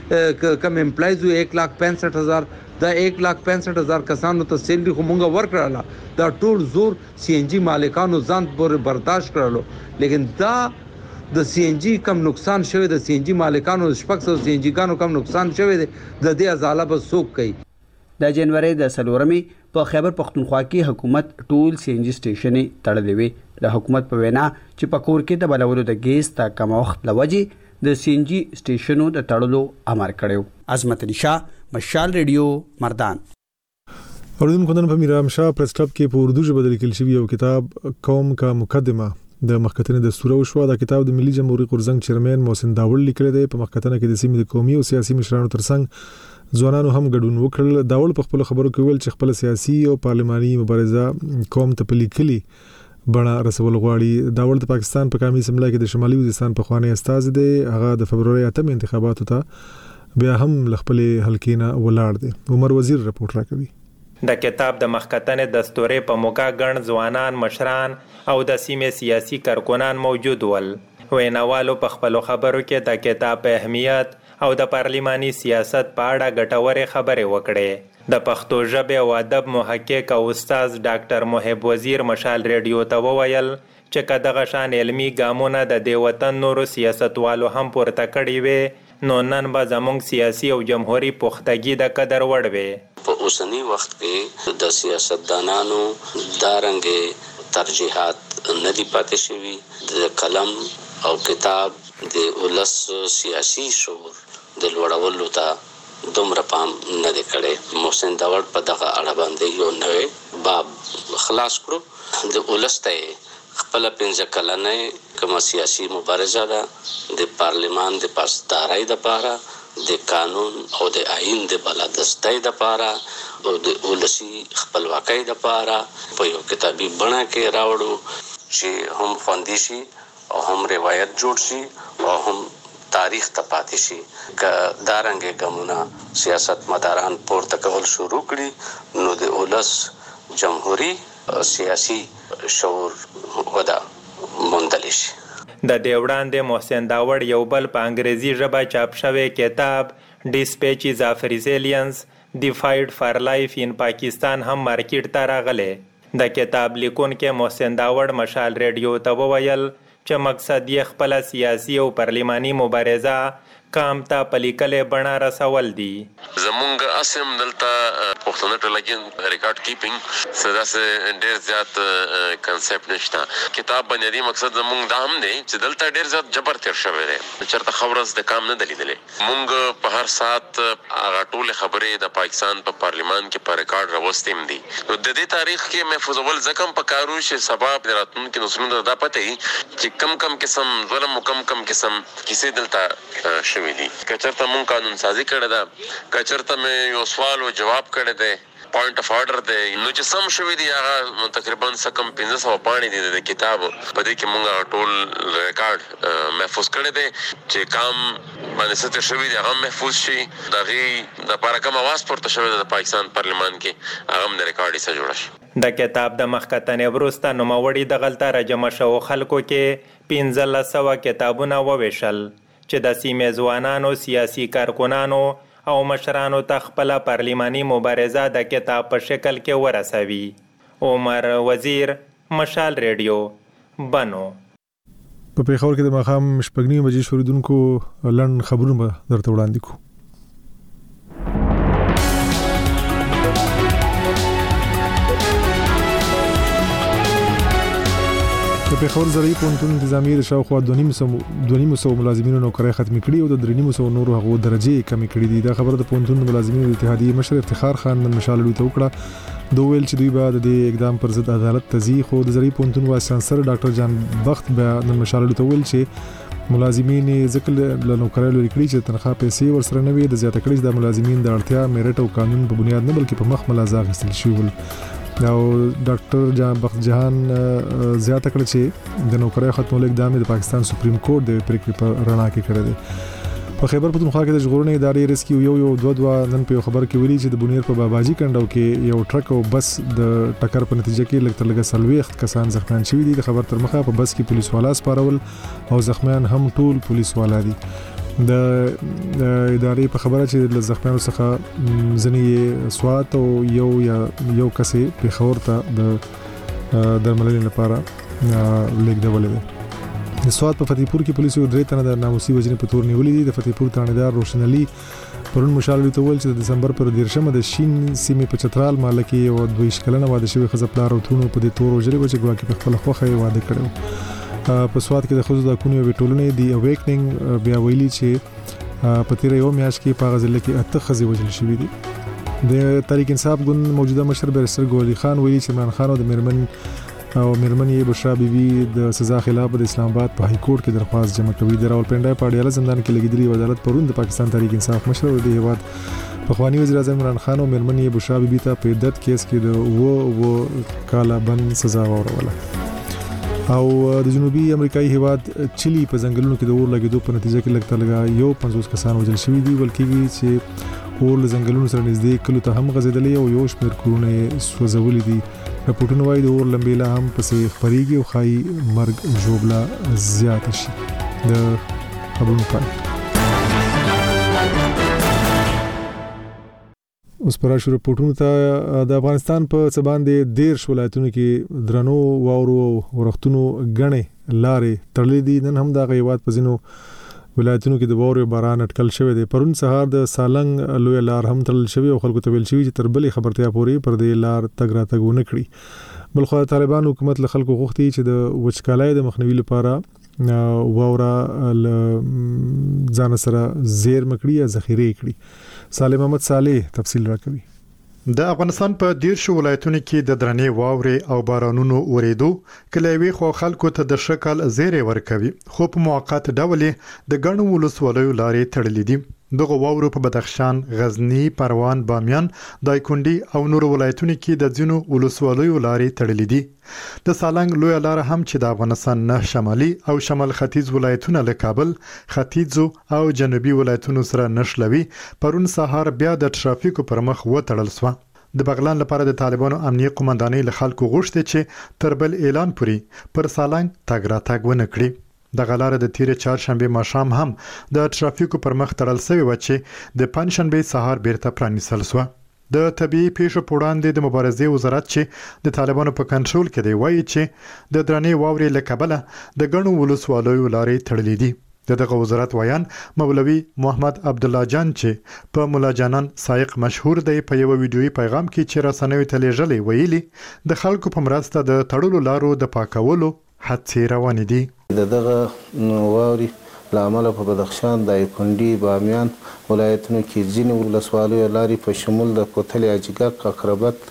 کم امپلایز وو ایک لاکھ پینسٹھ ہزار دا ایک لاکھ پینسٹھ ہزار کسانو ته سیلری خو مونږ ورکړله دا ټول زور سی ان جی مالکانو ځان پورې برداشت کړلو لیکن دا د سی ان جی کم نقصان شوی د سی ان جی مالکانو شپږ سو سی ان جی ګانو کم نقصان شوی دی د دې ازاله به څوک کوي. د جنوري د څلورمې په خیبر پختونخوا کې حکومت ټول سی ان جی سټیشنې تړلې وې. د حکومت په وینا چې په کور کې د بلولو د ګیس ته کم وخت لوجې د سی ان جی سټیشنو د تړلو امر کړو. عظمت علي شاه، مشال ریډیو، مردان. اوردونکو نن په میرام شاه پریس کلب کې په اردو ژبه لیکل شوی یو کتاب قوم کا مقدمه د مخکتنې د سوره وشو. دا کتاب د ملي جمهوریت غورزنګ چیرمن محسن داوړ لیکل دی. په مخکتنه کې د سیمې د قومي او سیاسي مشرانو ترڅنګ ځوانانو هم ګډون وکړل. داوړ په خپل خبرو کې ویل چې خپل سیاسي او پارلماني مبارزه قوم ته پلیکلي بڼه رسول غواړي. داوړ د پاکستان په قومي اسمبلی کې د شمالي وزیرستان په خوانی استاد دی. هغه د فبرवरी اتم انتخاباتو ته بیا هم خپل حلقې نه ولاړ دی. عمر وزیر رپورټ راکوي. د کتاب د مخکتنې دستورې په موقع ګڼ ځوانان مشران او د سیمې سیاسي کارکنان موجود ول. ویناوالو په خپلو خبرو کې د کتاب په اهمیت او د پارلماني سیاست په اړه ګټورې خبرې وکړې. د پښتو ژبې او ادب محقق او استاد ډاکټر محب وزیر مشال ریډیو ته وویل چې که دغه شان علمي ګامونه د دې وطن نورو سیاستوالو هم پورته کړي وي نو نن به زموږ سیاسي او جمهوري پختګي د قدر وړ وي. په اوسنی وخت کې د سیاستدانانو دارنګ ترجیحات ندی پاتې شوي. د قلم او کتاب د ولس سیاسي شعور د لوړولو ته دومره پام نه دی کړی. محسن داوړ په دغه اړه باندې یو نوی باب خلاص کړو. د ولس ته خپل پنځه کلنې کومه سیاسي مبارزه ده د پارلمان د پاسدارۍ لپاره د قانون او د آئین د بلادستۍ لپاره او د ولسی خپلواکۍ لپاره په یو کتابي بڼه کې راوړو چې هم خوندي شي او هم روایت جوړ شي او هم تاریخ ته پاتې شي. که دارنګ ګامونه سیاست مداران پورته کول شروع کړي نو د ولس جمهوری سیاسي شعور ودا موندل شي. د دې وړاندې محسن داوړ یو بل په انګریزي ژبه چاپ شوی کتاب ډیسپیچز اف ریزیلینس دی فایټ فار لایف ان پاکستان هم مارکیټ ته راغلی. د کتاب لیکونکی محسن داوړ مشال ریډیو ته وویل چې مقصد یې خپل سیاسي او پارلماني مبارزه کام ته پلیکلې بڼه رسول دي. زمونږ اسم دلته پښتون ټولګین ریکارډ کیپینګ سره سره ډیر زیات کنسپټ نشته. کتاب باندې مقصد زمونږ دا هم دی چې دلته ډیر زیات جبر تیر شوی دی. چرته خبرز د کام نه دلیدلې. مونږ په هر سات هغه ټول خبرې د پاکستان په پارلیمان کې په ریکارډ راوستیم دي. نو د دې تاریخ کې محفوظول ځکه په کارو شي سبب راتلونکي نسلونو دا پته چې کم کم قسم ظلم او کم کم قسم کیسې دلته شوی دي. کچرته مونږ قانون سازي کړی ده، کچرته مې یو سوال او جواب کړی دی، پوینټ اف آرډر دی، نو چې سم شوی دی هغه تقریبا سکم پنځه سوه پاڼې دي د کتاب په دې کې مونږ ټول ریکارډ محفوظ کړی دی چې کام باندې څه شوی دی هغه محفوظ شي. د هغې دپاره کوم اواز پورته شوی دی د پاکستان پارلمان کې هغه هم د ریکارډ حصه جوړه شي. د کتاب د مخکتنې وروسته نوموړي دغلته راجمع شوو خلکو کې پنځلس سوه کتابونه وویشل چې د سیمې ځوانانو، سیاسي کارکنانو او مشرانو ته خپله پارلماني مبارزه د کتاب په شکل کې ورسوي. عمر وزیر، مشال ریډیو، بنو. په پیښور کې د ماښام شپږ نیمې بجې شوریدونکو لنډ خبرونه به درته وړاندې کړو. د پیښور زرعي پوهنتون انتظامیه د شاوخوا دوه نیم سوه ملازمینو نوکرۍ ختمې کړي او د درې نیم سوه نورو هغو درجې کمې کړي دي. دا خبره د پوهنتون د ملازمینو د اتحادیې مشر افتخار خان نن مشال لوی ته وکړه. دوی ویل چې دوی به د دې اقدام پر ضد عدالت ته ځي، خو د زرعي پوهنتون وایس چانسلر ډاکټر جان بخت بیا نن مشال لوی ته ویل چې ملازمین ځکه له نوکرۍ لري کړي چې تنخواه پیسې ورسره نه وي، د زیاته کړي د ملازمین د اړتیا میرټ او قانون په بنیاد نه بلکې په مخ ملازه اخیستل شوي ول. او ډاکټر جان بخت جهان زیاته کړه چې د نوکرۍ ختمولو اقدام د پاکستان سپریم کورټ د پریکړې په رڼا کې کړی دی. په خیبر پختونخوا کې د ژغورنې ادارې ریسکیو یو یو دوه دوه نن په یو خبر کې ویلي چې د بونیر په باباجي کنډو کې یو ټرک او بس د ټکر په نتیجه کې لږ تر لږه څلوېښت کسان زخمیان شوي دي. د خبر تر مخه په بس کې پولیس والا سپارول او زخمیان هم ټول پولیس والا دي. د ادارې په خبره چې له زخمیانو څخه ځینې سوات او یو یا یو کسې پیښور ته د درملنې لپاره لیږدولې ده. د سوات په فتحپور کې پولیسو درې تنه د ناموسي وژنې په تور نیولې دي. د فتحپور تانیدار روشن علي پرون مشال لوی ته ویل چې د دسمبر پر دیرشمه د شین سیمې په چترال محله کې یو دوه ویشت کلنه واده شوې ښځه پلار او ترونو په دې تور وژلې وه چې ګواکې په خپله خوښه یې واده کړی. په سوات کې د ښځو د حقونو یوې ټولنې دی اویکنینګ بیا ویلي چې په تیره یو میاشت کې په هغه ضلع کې اته ښځې وژل شوي دي. د تحریک انصاف ګوند موجوده مشر بیرسټر ګولي خان ویلي چې عمران خان او د میرمن او میرمن یې بشرا بیبي د سزا خلاف د اسلام آباد په های کورټ کې درخواست جمع کوي. د راولپنډای په اډیاله زندان کې لګیدلی وزارت پرون د پاکستان تحریک انصاف مشر او د هیواد پخوانی وزیر اعظم عمران خان او میرمن یې بشرا بیبي ته په عدت کیس کې د و و کاله بند سزا وروله. او د جنوبي امریکایي هیواد چلی په ځنګلونو کې د اور لګیدو په نتیجه کې لږ تر لږه یو پنځوس کسان وژل شوي دي. بلکې چې اور له ځنګلونو سره نږدې کلو ته هم غځېدلی او یو شمېر کورونه یې سوځولي دي. راپورټونه وایي د اور لمبې لا هم پسې خپرېږي او ښایي مرګ ژوبله زیاته شي. د خبرونو پای. اوس پر راشو رپورټونو ته. د افغانستان په څه باندې دېرش ولایتونو کې درنو واورو او ورښتونو ګڼې لارې تړلې دي. نن هم دغه هیواد په ځینو ولایتونو کې د واورې باران اټکل شوی دی. پرون سهار د سالنګ لوی لار هم تړل شوی او خلکو ته ویل شوی چې تر بلې خبرتیا پورې پر دې لار تګ راتګ ونه کړي. بل خو طالبان حکومت له خلکو غوښتي چې د وچکالۍ د مخنیوي لپاره واوره ځان سره زیرمه کړي یا ذخیره کړي. سالم محمد صالح تفصیل راکوي. د افغانستان په ډیر ولایتونو کې د درنې واورې او بارانونو اوریدو کلوي خو خلکو ته د شکل زیره ورکوي، خو په موقت ډول د ګڼو ولسوالیو لارې تړلې دي. دغه واورو په بدخشان، غزنی، پروان، بامیان، دایکنډي او نور ولایتونو کې د ځینو ولسوالیو لارې تړلې دي. د سالنګ لوی لار هم چې د افغانستان نه شمالي او شمال ختیځ ولایتونه له کابل، ختیځو او جنوبي ولایتونو سره نښلوي، پرون سهار بیا د ټرافیکو پر مخ وتړل شو. د بغلان لپاره د طالبانو امنیه قومندانۍ له خلکو غوښتي چې تر بل اعلان پورې پر سالنګ تګ راتګ ونه کړي. د غلاره د تیر چهارشنبه ماښام هم د ټرافیکو پر مخ تړل شوی و چې د پنځشنبه سهار بیرته پرانیستل شو. د طبيعي پیښو په وړاندې د مبارزې وزارت چې د طالبانو په کنټرول کې دی وایي چې د درنې واورې له کبله د ګڼو ولسوالیو لارې تړلې دي. دغه وزارت ویان مولوي محمد عبد الله جان چې په مولا جانان سائق مشهور دی په یو ویډیوي پیغام کې چې رسنیو ته لیږلي ویلي د خلکو په مرسته د تړلو لارو د پاکولو هڅې روانې دي. دغه واوري لامل په بدخشان، دایکنډي، بامیان ولایتونو کې ځینې ولسوالیو لارې په شمول د کوتل اجګک، اقربت،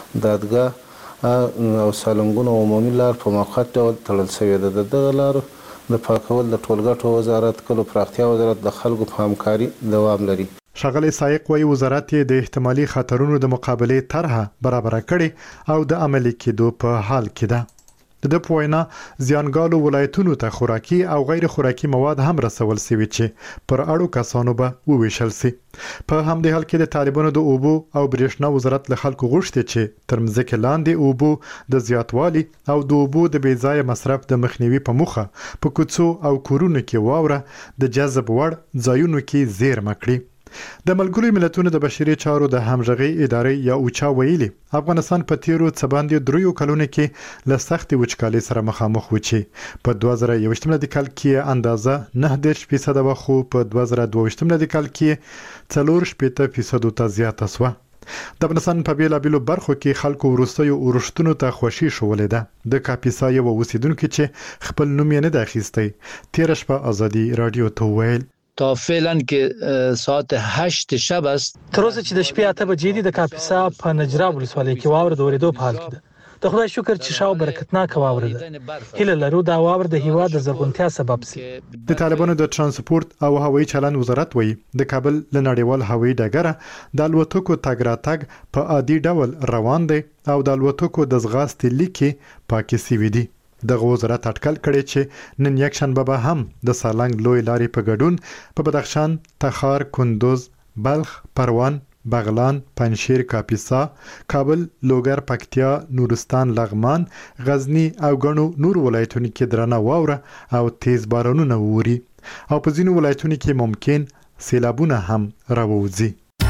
دادګاه او سالنګونو عمومي لار په موقت ډول تړل شوې ده. دغه لارو د پاکول د ټولګټو وزارت، کلو پراختیا وزارت د خلکو په همکاري دوام لري. ښاغلی سائق وايي وزارت یې د احتمالي خطرونو د مقابلې طرحه برابر کړي او د عملي کېدو په حال کې ده. د پوینا زیانګالو ولایتونو ته خوراکي او غیر خوراکي مواد هم رسول شوي چې پر اړو کسانو به وویشل شي. په همدې حال کې د طالبانو د اوبو او برېښنا وزارت له خلکو غوښتي چې تر مځکې لاندې اوبو د زیاتوالي او د اوبو د بې ځایه مصرف د مخنیوي په موخه په کوڅو او کورونو کې واوره د جذب وړ ځایونو کې زیرمه کړي. د ملګرو ملتونو د بشري چارو د همغږي ادارې یا اوچا ویلي افغانستان په تیرو څه باندې دریو کلونو کې له سختې وچکالۍ سره مخامخ و چې په دوه زره یوویشت میلادي کال کې اندازه نه دېرش فیصده و، خو په دوه زره دوه ویشت میلادي کال کې څلور شپېته فیصدو ته زیاته شوه. د افغانستان په بیلابیلو برخو کې خلکو ورستیو ورشتونو ته خوشي شولې ده د کاپیسا یو اوسیدونکو چې خپل نوم یې نه د اخیستی تیر شپه ازادي رادیو ته ویل تا فعلا که ساعت هشت شب است تر اوسه چې د شپې اته بجې دي د کاپیسا په نجراب ولسوالۍ کې واوره د ورېدو په حال کې ده. د خدای شکر چې شاو برکتناک واوره ده. هیله لرو دا واوره د هیواد د زرغونتیا سبب شي. د طالبانو د ترانسپورت او هوایي چلند وزارت وایي د کابل له نړیوال هوایي ډګره د الوتکو تګ راتګ په عادي ډول روان دی او د الوتکو د ځغاستې لیکي پاکي سوي دي. دغه وزارت اټکل کړي چې نن یک شنبه به هم د سالنګ لوی لارې په ګډون په بدخشان، تخار، کندوز، بلخ، پروان، بغلان، پنجشیر، کاپیسا، کابل، لوګر، پکتیا، نورستان، لغمان، غزنی او ګڼو نور ولایتونو کې درنه واوره او تیز بارانونه ووري او په ځینو ولایتونو کې ممکن سیلابونه هم راوځي.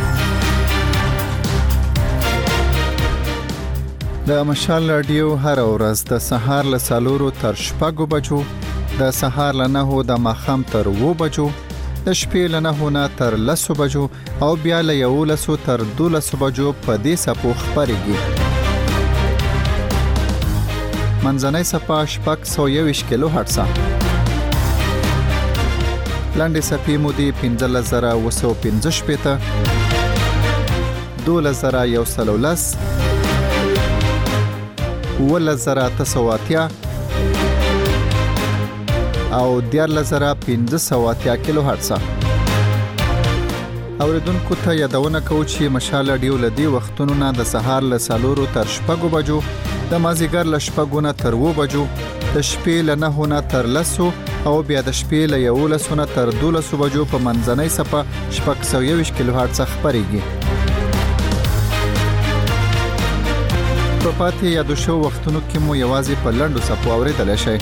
د مشال رادیو هر ورځ د سهار له څلورو تر شپږو بجو، د سهار له نهو د ماښام تر اوو بجو، د شپې له نهو نه تر لسو بجو او بیا له یولسو تر دولسو بجو په دې څپو خپرېږي. منځنۍ څپه شپږ سوه یوویشت کیلو هرټزه. لنډې څپې مودې پنځلس زره اوه سوه پنځه شپېته، دولس زره یو سل او لس، اوولس زره اته سوه اتیا او دیارلس زره پنځه سوه اتیا کیلو هرټزه. اوریدونکو ته یادونه کوو چې مشال رادیو له دې وختونو نه د سهار له څلورو تر شپږو بجو، د مازدیګر له شپږو نه تر اوو بجو، د شپې له نهو نه تر لسو او بیا د شپې له یولسو نه تر دولسو بجو په منځنۍ څپه شپږ سوه یوویشت کیلو هرټزه خپرېږي. په پاتې یادو شو وختونو کې مو یوازې په لنډو څپو اورېدلی شئ.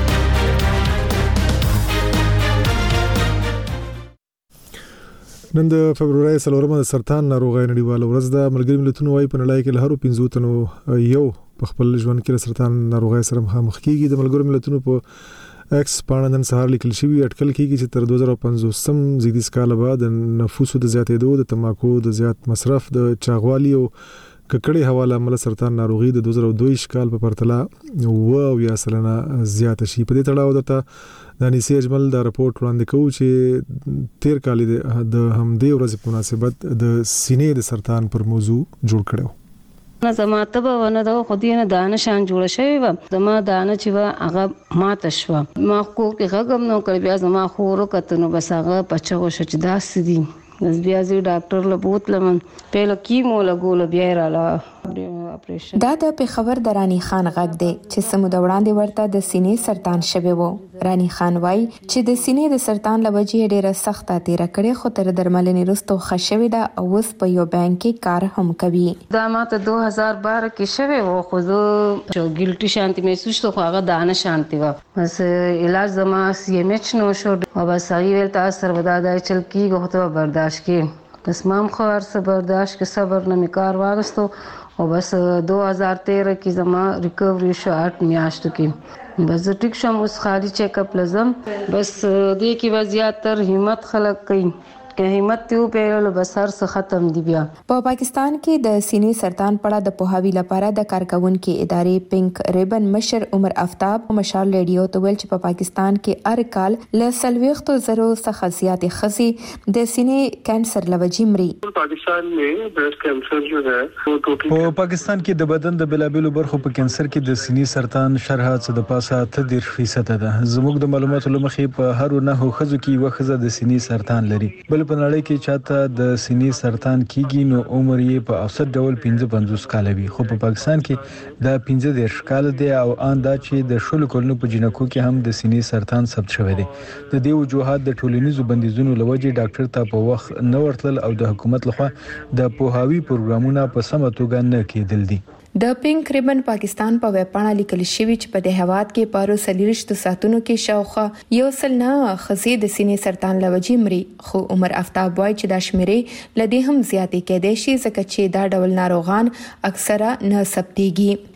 نن د فبرवरी څلورمه د سرطان ناروغۍ نړیواله ورځ ده. ملګري ملتونو وايي په نړۍ کې له هرو پنځو تنو یو په خپل ژوند کې له سرطان ناروغۍ سره مخامخ کیږي. د ملګرو ملتونو په ایکس پاڼه نن سهار لیکل شوی اټکل کیږي چې تر دوه زره پنځوس زیږدیز کال بعد د نفوسو د زیاتېدو، د تماکو د زیات مصرف، د چاغوالي او ککړې هوا له امله سرطان ناروغي د دوه زره دوه کال په پرتله اوه اویا سلنه زیاته شي. په دې تړاو درته د انیسي اجمل دا راپورټ وړاندې کوو چې تیر کال د همدې ورځې په مناسبت د سینې د سرطان پر موضوع جوړ کړو. زما تبه ونه دا خو دې نه دانه شان جوړ شوی و، زما دانه چې و هغه ماته شوه، ما خو کې غږم نو کړ، بیا زما خور وکتنو بس هغه پچغه شو چې داسې دي. بس بیا زه ډاکټر له بوتلم، پهله کیمو لګول، بیا رااله اپریشن. دا د پیښور د رانی خان غږ دی چې سمو د وړاندې ورته د سینې سرطان شوی وو. رانی خان وای چې د سینې د سرطان لوجې ډیره سخته تیر کړې، خو تر درملنې وروسته ښه شوې ده او اوس په یو بانک کې کار هم کوي. دا ماته دوه هزار بارہ کې شوی وو، خو زه ګلټي شانتي محسوس شو، خو هغه دانه شانتي و. بس علاج زما سی ام ایچ نو شو او بس هغه ول تاثر ودا دا چل کیږي، خو ته برداشت کې بس مام خو هر څه برداشت کې صبر نه میکار واغستو او بس دو هزار تیرہ کې زما ریکوری شو اټ میاشتو کې. بس ټیک شم، اوس خالی چیک اپ لازم. بس دې کې وضعیت تر همت خلق کوي که همت یو پیرلو بس هر څه ختم دی. بیا په پاکستان کې د سینې سرطان پړه د پوهاوی لپاره د کارکونکو ادارې پینک ریبن مشر عمر آفتاب مشال ریډیو ته ویل چې په پاکستان کې هر کال له سلويختو زرو څخه زیات خزي د سینې کانسر لوجې مري. پاکستان میں بریسٹ کینسر جو ہے وہ ټوټل په پاکستان کې د بدن د بلابلو برخو په کینسر کې د سینې سرطان شرح څخه د پاسه ته ډیر فیصد ده. زموږ د معلوماتو لمخې په هر نه خزو کې یو خزه د سینې سرطان لري. بل په نړۍ کې چاته د سینې سرطان کیږي نو عمر یې په اوسط ډول پنځه پنځوس کال وي، خو په پاکستان کې دا پنځه دېرش کال دی او ان دا چې د شلو کلونو په جنکو کې هم د سینې سرطان ثبت شوی دی. د دې وجوهات د ټولنیزو بندیزونو لوجې ډاکټر ته په وخت نه ورتل او د حکومت لخوا د پوهاوی پروګرامونه په سمه توګه نه کېدل دي. د پینک ریبن پاکستان په ویب پاڼه لیکل شوی چې په د هواد کې پارو سلیرشت ساتونو کې شاوخه یو سل نه خزي د سینې سرطان لوجې مري، خو عمر آفتاب وایي چې دا شمیرې لدې هم زیاتې کېدای شي ځکه چې دا ډول ناروغان اکثره نه ثبتېږي.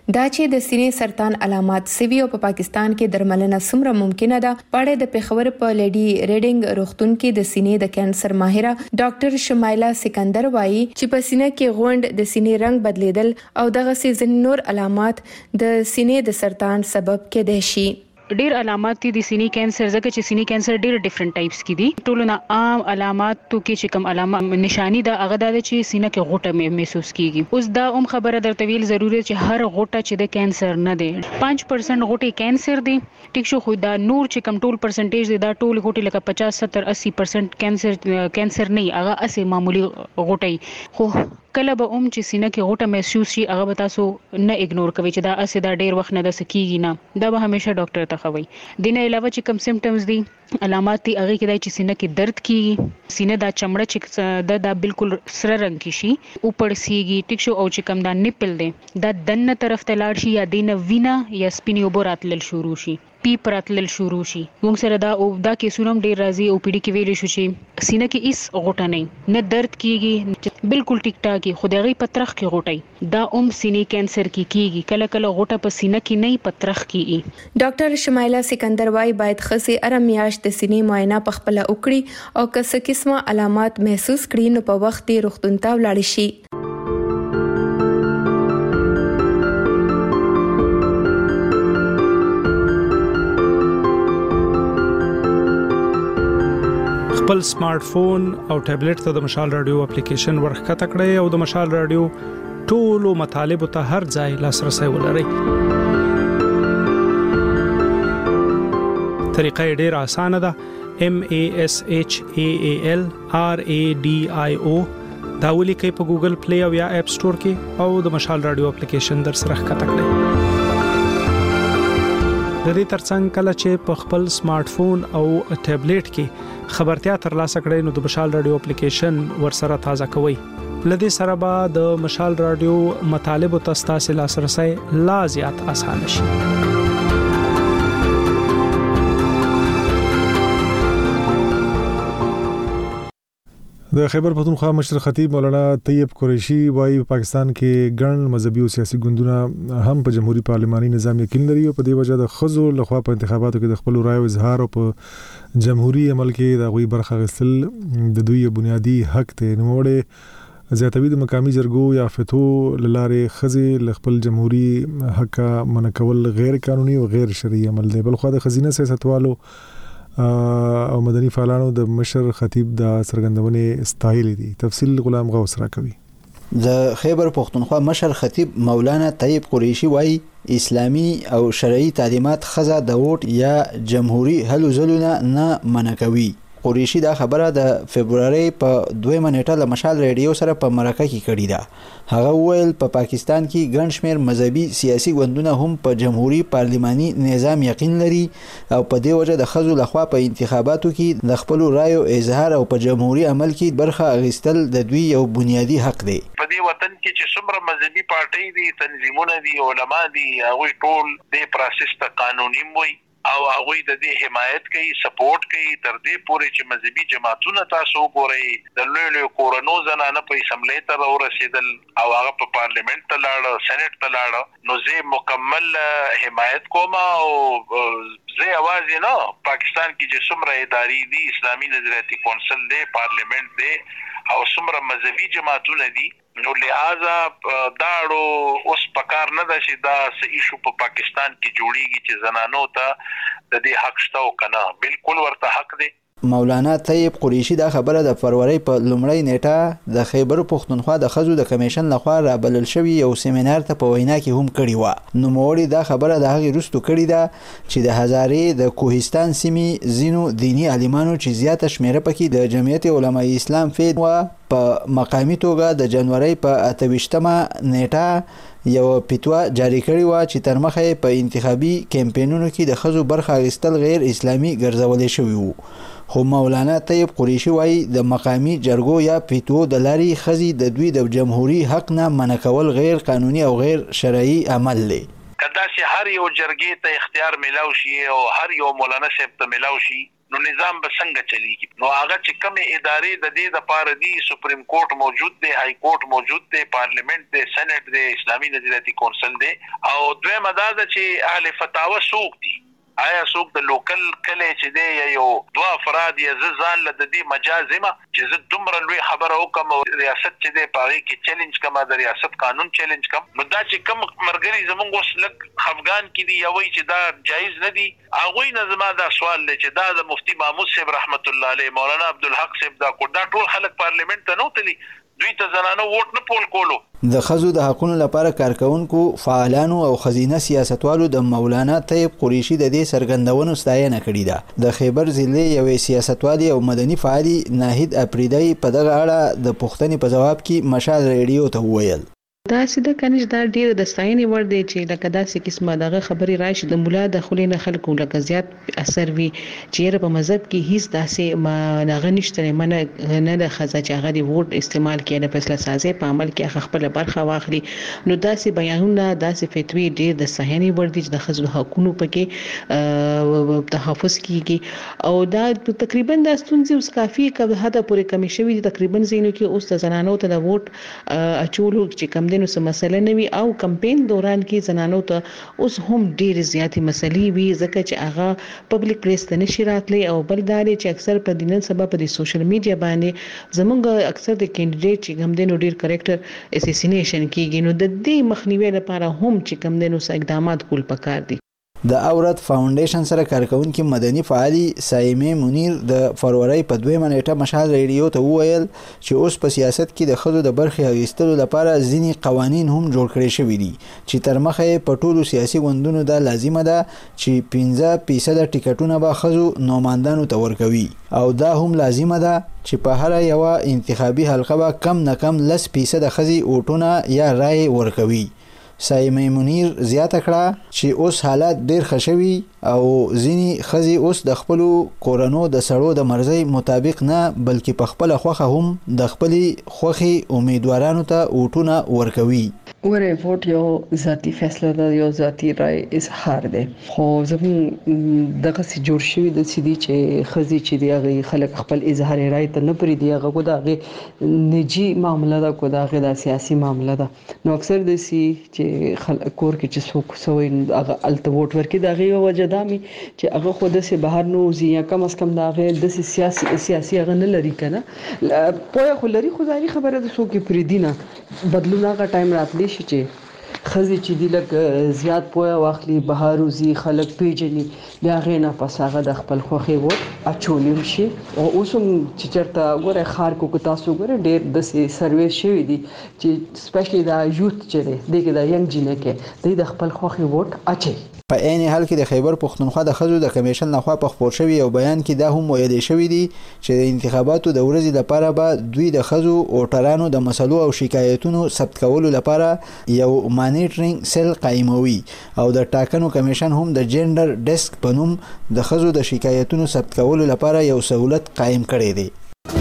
دا چې د سینې سرطان علامات سوي او په پاکستان کې درملنه څومره ممکنه ده پړې د پیښور په لیډي ریډینګ روغتون کې د سینې د کانسر ماهره ډاکټر شمایلا سکندر وایي چې په سینې کې غونډ د سینې رنگ بدلیدل او دغه سیزن نور علامات د سینې د سرطان سبب کېدای شي. ډیر علامات دي د سینې کانسر ځکه چې سینې کانسر ډیر ډیفرنٹ ټایپس کې دي. ټولو نه عام علامات تو کې چې کوم علامه نشانی ده هغه د چې سینې کې غوټه محسوس کیږي. اوس دا هم خبره درته ویل ضروري چې هر غوټه چې د کانسر نه ده پنځه پرسنټ غوټه کانسر دي. ټیک شو خو دا نور چې کوم ټول پرسنټیج دي دا ټول غوټه لکه پچاس ستر اسی پرسنټ کانسر کانسر نه هغه اسه معمولی غوټه خو کله به اوم چې سینې کې غوټه محسوس شي هغه به تاسو نه اګنور کوئ چې دا اسه دا ډیر وخت نه د سکیږي نه دا به همیشه ډاکټر ته خوي. دینه علاوه چې کوم سیمټمز دي علامات دي هغه کې د چې سینې کې درد کیږي سینې دا چمړه چې دا د بالکل سره رنگ کی شي او پړسیږي ټیک شو او چې کوم دا نیپل دي دا دنه طرف ته لاړ شي یا دینه وینا یا سپینی وبراتل شروع شي پی پراتل شروع شي. موږ سره دا او دا کې سونم ډیر راځي او پیډي کې ویل شو چې سینې کې اس غوټه نه نه درد کیږي بالکل ټیک ټاک خدایي پترخ کې غوټي دا اوم سینې کانسر کې کیږي کله کله غوټه په سینې کې نه پترخ کیږي. ډاکټر شمایلا سکندر وايي باید خسي ارمیاش د سینې معاینه په خپل وکړي او که څه قسمه علامات محسوس کړي نو په وخت یې روغتون ته ولاړ شي. خپل سمارټ فون او ټابلیټ ته د مشال رادیو اپلیکیشن ورخکته کړئ او د مشال رادیو ټولو مطالبه ته هر ځای لاسرسي ولرئ. طریقه ډیر اسانه ده. M A S H A A L R A D I O دا ولیکئ په ګوګل پلی او یا اپ سٹور کې او د مشال رادیو اپلیکیشن در سره ښکته کړئ. د دې ترڅنګ کله چې په خپل سمارټ فون او ټابلیټ کې خبرتیا ترلاسه کړئ نو د مشال رادیو اپلیکیشن ورسره تازه کوئ. لدې سره به د مشال رادیو مطالب ته ستاسو لاسرسي لا زیات اسانه شي. د خیبر پختونخوا مشر خطیب مولانا طیب قریشی وايي پاکستان کې ګڼ مذهبي او سیاسي ګوندونه هم په جمهوریت پارلماني نظام یقین لري او په دې وجه د خزو لخوا په انتخاباتو کې د خپل رائے او اظهار او په جمهوریت عمل کې د غوي برخه غسل د دوی بنیادی حق ته نوموړي زیاتوي د مقامی جرګو یا فتو لاره خزي خپل جمهوریت حق منکول غیر قانوني او غیر شرعي عمل دی. بل خو د خزینه سیاستوالو او مدني فعالانو د مشر خطیب د سرګندونې استایل دي. تفصیل غلام غوث را کوي. د خیبر پختونخوا مشر خطیب مولانا طیب قریشی وايي اسلامی او شرعي تعلیمات خزه د ووټ یا جمهوریت هلو ځلونه نه منکوي. قریشی دا خبره د فبرवरी په دویمه نیټه له مشال ریډیو سره په مرکه کې کړې ده. هغه وویل په پاکستان کې ګڼ شمېر مذهبي سیاسي ګوندونه هم په جمهوریت پارلماني نظام یقین لري او په دې وجه د خزو لخوا په انتخاباتو کې د خپل رائے او اظهار او په جمهوریت عمل کې برخه اخیستل د دوی یو بنیادی حق دی. په دې وطن کې چې څومره مذهبي پارټي دي تنظیمونه دي علما دي هغه ټول د پروسس ته قانوني وي او هغه د دې حمایت کوي سپورټ کوي تر دې پورې چې مذهبي جماعتونه تاسو ګورئ د لوی لوی کورونو زنانه په اسمبلی ته ورسېدل او هغه په پارلیمنت ته لاړ سېنات ته لاړ نو زه مکمل حمایت کوم او زه आवाज نه پاکستان کې چې څومره ادارې دي اسلامي نظریاتي کونسل دی پارلیمنت دی او څومره مذهبي جماعتونه دي نو لہذا داړو اوس پکار نه ده چې دا صحیح شو په پاکستان کې جوړیږي چې زنانو ته د دې حق شته او کنه بالکل ورته حق دی. مولانا طیب قریشی دا خبره د فروری په لومړی نیټه د خیبر پختونخوا د خزو د کمیشن لخوا رابلل شوی یو سیمینار ته په وینا کې هم کړی و. نو موري دا خبره د هغې وروسته کړې ده چې د هزارې د کوهستان سیمې ځینو دینی عالمانو چې زیاته شمیره پکې د جمعیت علماء اسلام فید و په مقامی توګه د جنوري په اته ویشتمه نیټه یو پیتوا جاری کړی و چې تر مخه په انتخابي کمپاینونو کې د خزو برخه اخیستل غیر اسلامي ګرځولې شوی وو. خو مولانا طیب قریشی وايي د مقامی جرګو یا پیتو د لاري خزي د دوی د جمهوریت حق نه منکول غیر قانوني او غیر شرعي عمل دی. کدا چې هر یو جرګې ته اختیار ملاو شي او هر یو مولانا صاحب ته ملاو شي نو نظام به څنګه چلیږي. نو هغه چې کومه ادارې د دې لپاره دی سپریم کورټ موجود دی، های کورټ موجود دی، پارلیمنت دی، سېنات دی، اسلامي نظریاتي کونسل دی، او دویمه دا ده چې اهل فتاوا څوک دي. آیا څوک د لوکل کله چې دی یا یو دوه افراد یا ځان له د دې مجاز ما چې زه دومره لوی خبره وکم او ریاست چې دی پاره کې چیلنج کما د ریاست قانون چیلنج کم نو دا چې کم مرګري زمونږ اوس لک افغان کې دی یوي چې دا جایز نه دی. هغه نه زما دا سوال لې چې دا د مفتی محمود صاحب رحمت الله علیه مولانا عبدالحق صاحب دا کو دا ټول خلک پارلیمنت ته نو تلی دوی ته زنانه ووټ نه پول کولو. د خزو د حقونو لپاره کارکونکو فعالانو او خزینه سیاستوالو د مولانا طیب قریشي د دې سرګندونو ستاینه کړې ده. د خیبر ضلع یوې سیاستوالي او مدني فعالي ناهید اپریدی په دغه اړه د پوښتنې په جواب کې مشال ریډیو ته وویل دا سیده کنيش دا ډیر د ستاینې ور دی چې لکه داسې قسمه دغه خبري راشي د مولا د خلینو خلکو لکه زیات اثر وی چې په مذهب کې هیڅ داسې ما نه نشته منه نه د خزا چې هغه دی ووټ استعمال کړي د فیصله سازي په عمل کې خپل برخه واخلي. نو داسې بیانونه داسې فتوی ډیر د ستاینې ور دي چې د خزو حقوقو پکې تحفظ کیږي او دا تقریبا د ستونزې اوس کافي کله حدا پورې کمی شوی تقریبا زینو کې اوس د زنانو ته د ووټ اچولو چې کم نو څه مسله نه وي او کمپاین دوران کې زنانو ته اوس هم ډېر زیاتې مسلې وي ځکه چې هغه پبلک پلیس ته نشي راتلی او بل دا چې اکثر په دینن سبب په سوشل میډیا باندې زمونږ اکثر د کینډیډیټ چې کوم دینو ډېر کریکټر اساسینیشن کیږي نو د دې مخنیوي لپاره هم چې کوم دینو اقدامات کول پکار دي. د اورت فاونډیشن سره کارکونکو مدني فعالي سایمه منیر د فروری په دویمه نیټه مشال ریډیو ته وویل چې اوس په سیاست کې د خزو د برخې اخیستلو لپاره ځینی قوانین هم جوړ کړي شوي دي چې تر مخه په ټولو سیاسي ګوندونو دا لازمه ده چې پنځه فیصد ټیکټونه به خزو نوماندانو ته ورکوي او دا هم لازمه ده چې په هر یو انتخابي حلقه به کم نه کم لس فیصد خزي ووټونه یا رائے ورکوي. سایمه منیر زیاته کړه چې اوس حالات ډیر خشوي او ځینی خزي اوس د خپل کورونو د سړو د مرزي مطابق نه بلکې په خپل خوخه هم د خپل خوخي امیدوارانو ته وټونه ورکوي. وره ووټ یو ذاتی فیصله ده یو ذاتی رائے اظهار ده خو زمون دغه سي جوړ شوی د سيدي چې خزي چې دی هغه خلک خپل اظهار رائے ته نه پرې دی هغه کو دا نجی معاملې ده کو دا د سیاسي معاملې ده. نو اکثر د سي چې خلک کور کې چې څوک سوې هغه الته ووټ ورکړي دا غي وجه ده مي چې هغه خود سي بهر نو زی یا کم از کم دا غي د سیاسي سیاسي هغه نه لري کنه پوهه خو لري خو ځاري خبره ده څوک پرې دی نه بدلونه غا ټایم راتلی شي چې خزي چې دی لګ زیات پوهه واخلي بهر وزي خلک پیژني بیا غینا پس هغه د خپل خوخي ووټ اچولم شي او اوسم چې چرته ګوره خار کو تاسو ګوره ډېر د سرویس شوی دي چې سپیشلی دا یوث چې دی دغه د ینګ جنې کې د خپل خوخي ووټ اچي. په عین حال کې د خیبر پښتونخوا د خزو د کمیشن لخوا په خبر شوی او بیان کې دا هم ویل شوی دی چې د انتخاباتو د ورځې لپاره به دوی د خزو او ټرانو د مسلو او شکایتونو ثبت کولو لپاره یو مانیټرینګ سیل قائموي او د ټاکنو کمیشن هم د جندر ډیسک په نوم د خزو د شکایتونو ثبت کولو لپاره یو سہولت قائم کړی دی.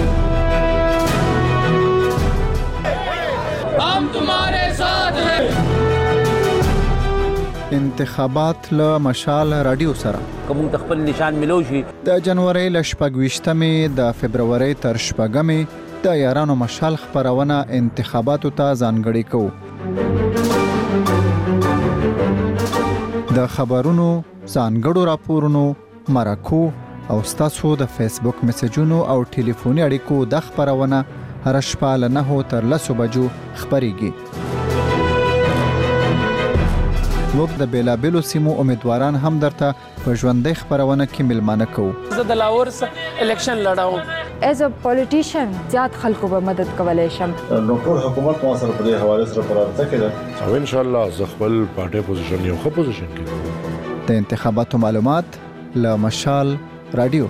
हम तुम्हारे साथ हैं. انتخابات له مشال رادیو سره کوم تخپل نشان ملو شي د جنوري ل شپږویشتمې د فبرवरी تر شپږمې د یارانو مشال خبرونه انتخاباتو ته ځانګړي کوو. د خبرونو ځانګړو راپورونو مرکو او ستاسو د فیسبوک میسجونو او ټلیفوني اړیکو د خبرونه هر شپه له نهو تر لسو بجو خبريږي. موږ د بیلابلو سیمو امیدواران هم درته په ژوندۍ خبرونه کې ملمانه کوو. زه د لاهور الیکشن لړاوم ایز ا پولیټیشن زیات خلکو به مدد کولای شم. نو ټول حکومت مو سره په دې حواله سره پرارته کړه او ان شاء الله زه خپل پارټي پوزیشن یو ښه پوزیشن کې د انتخاباتو معلومات له مشال رادیو.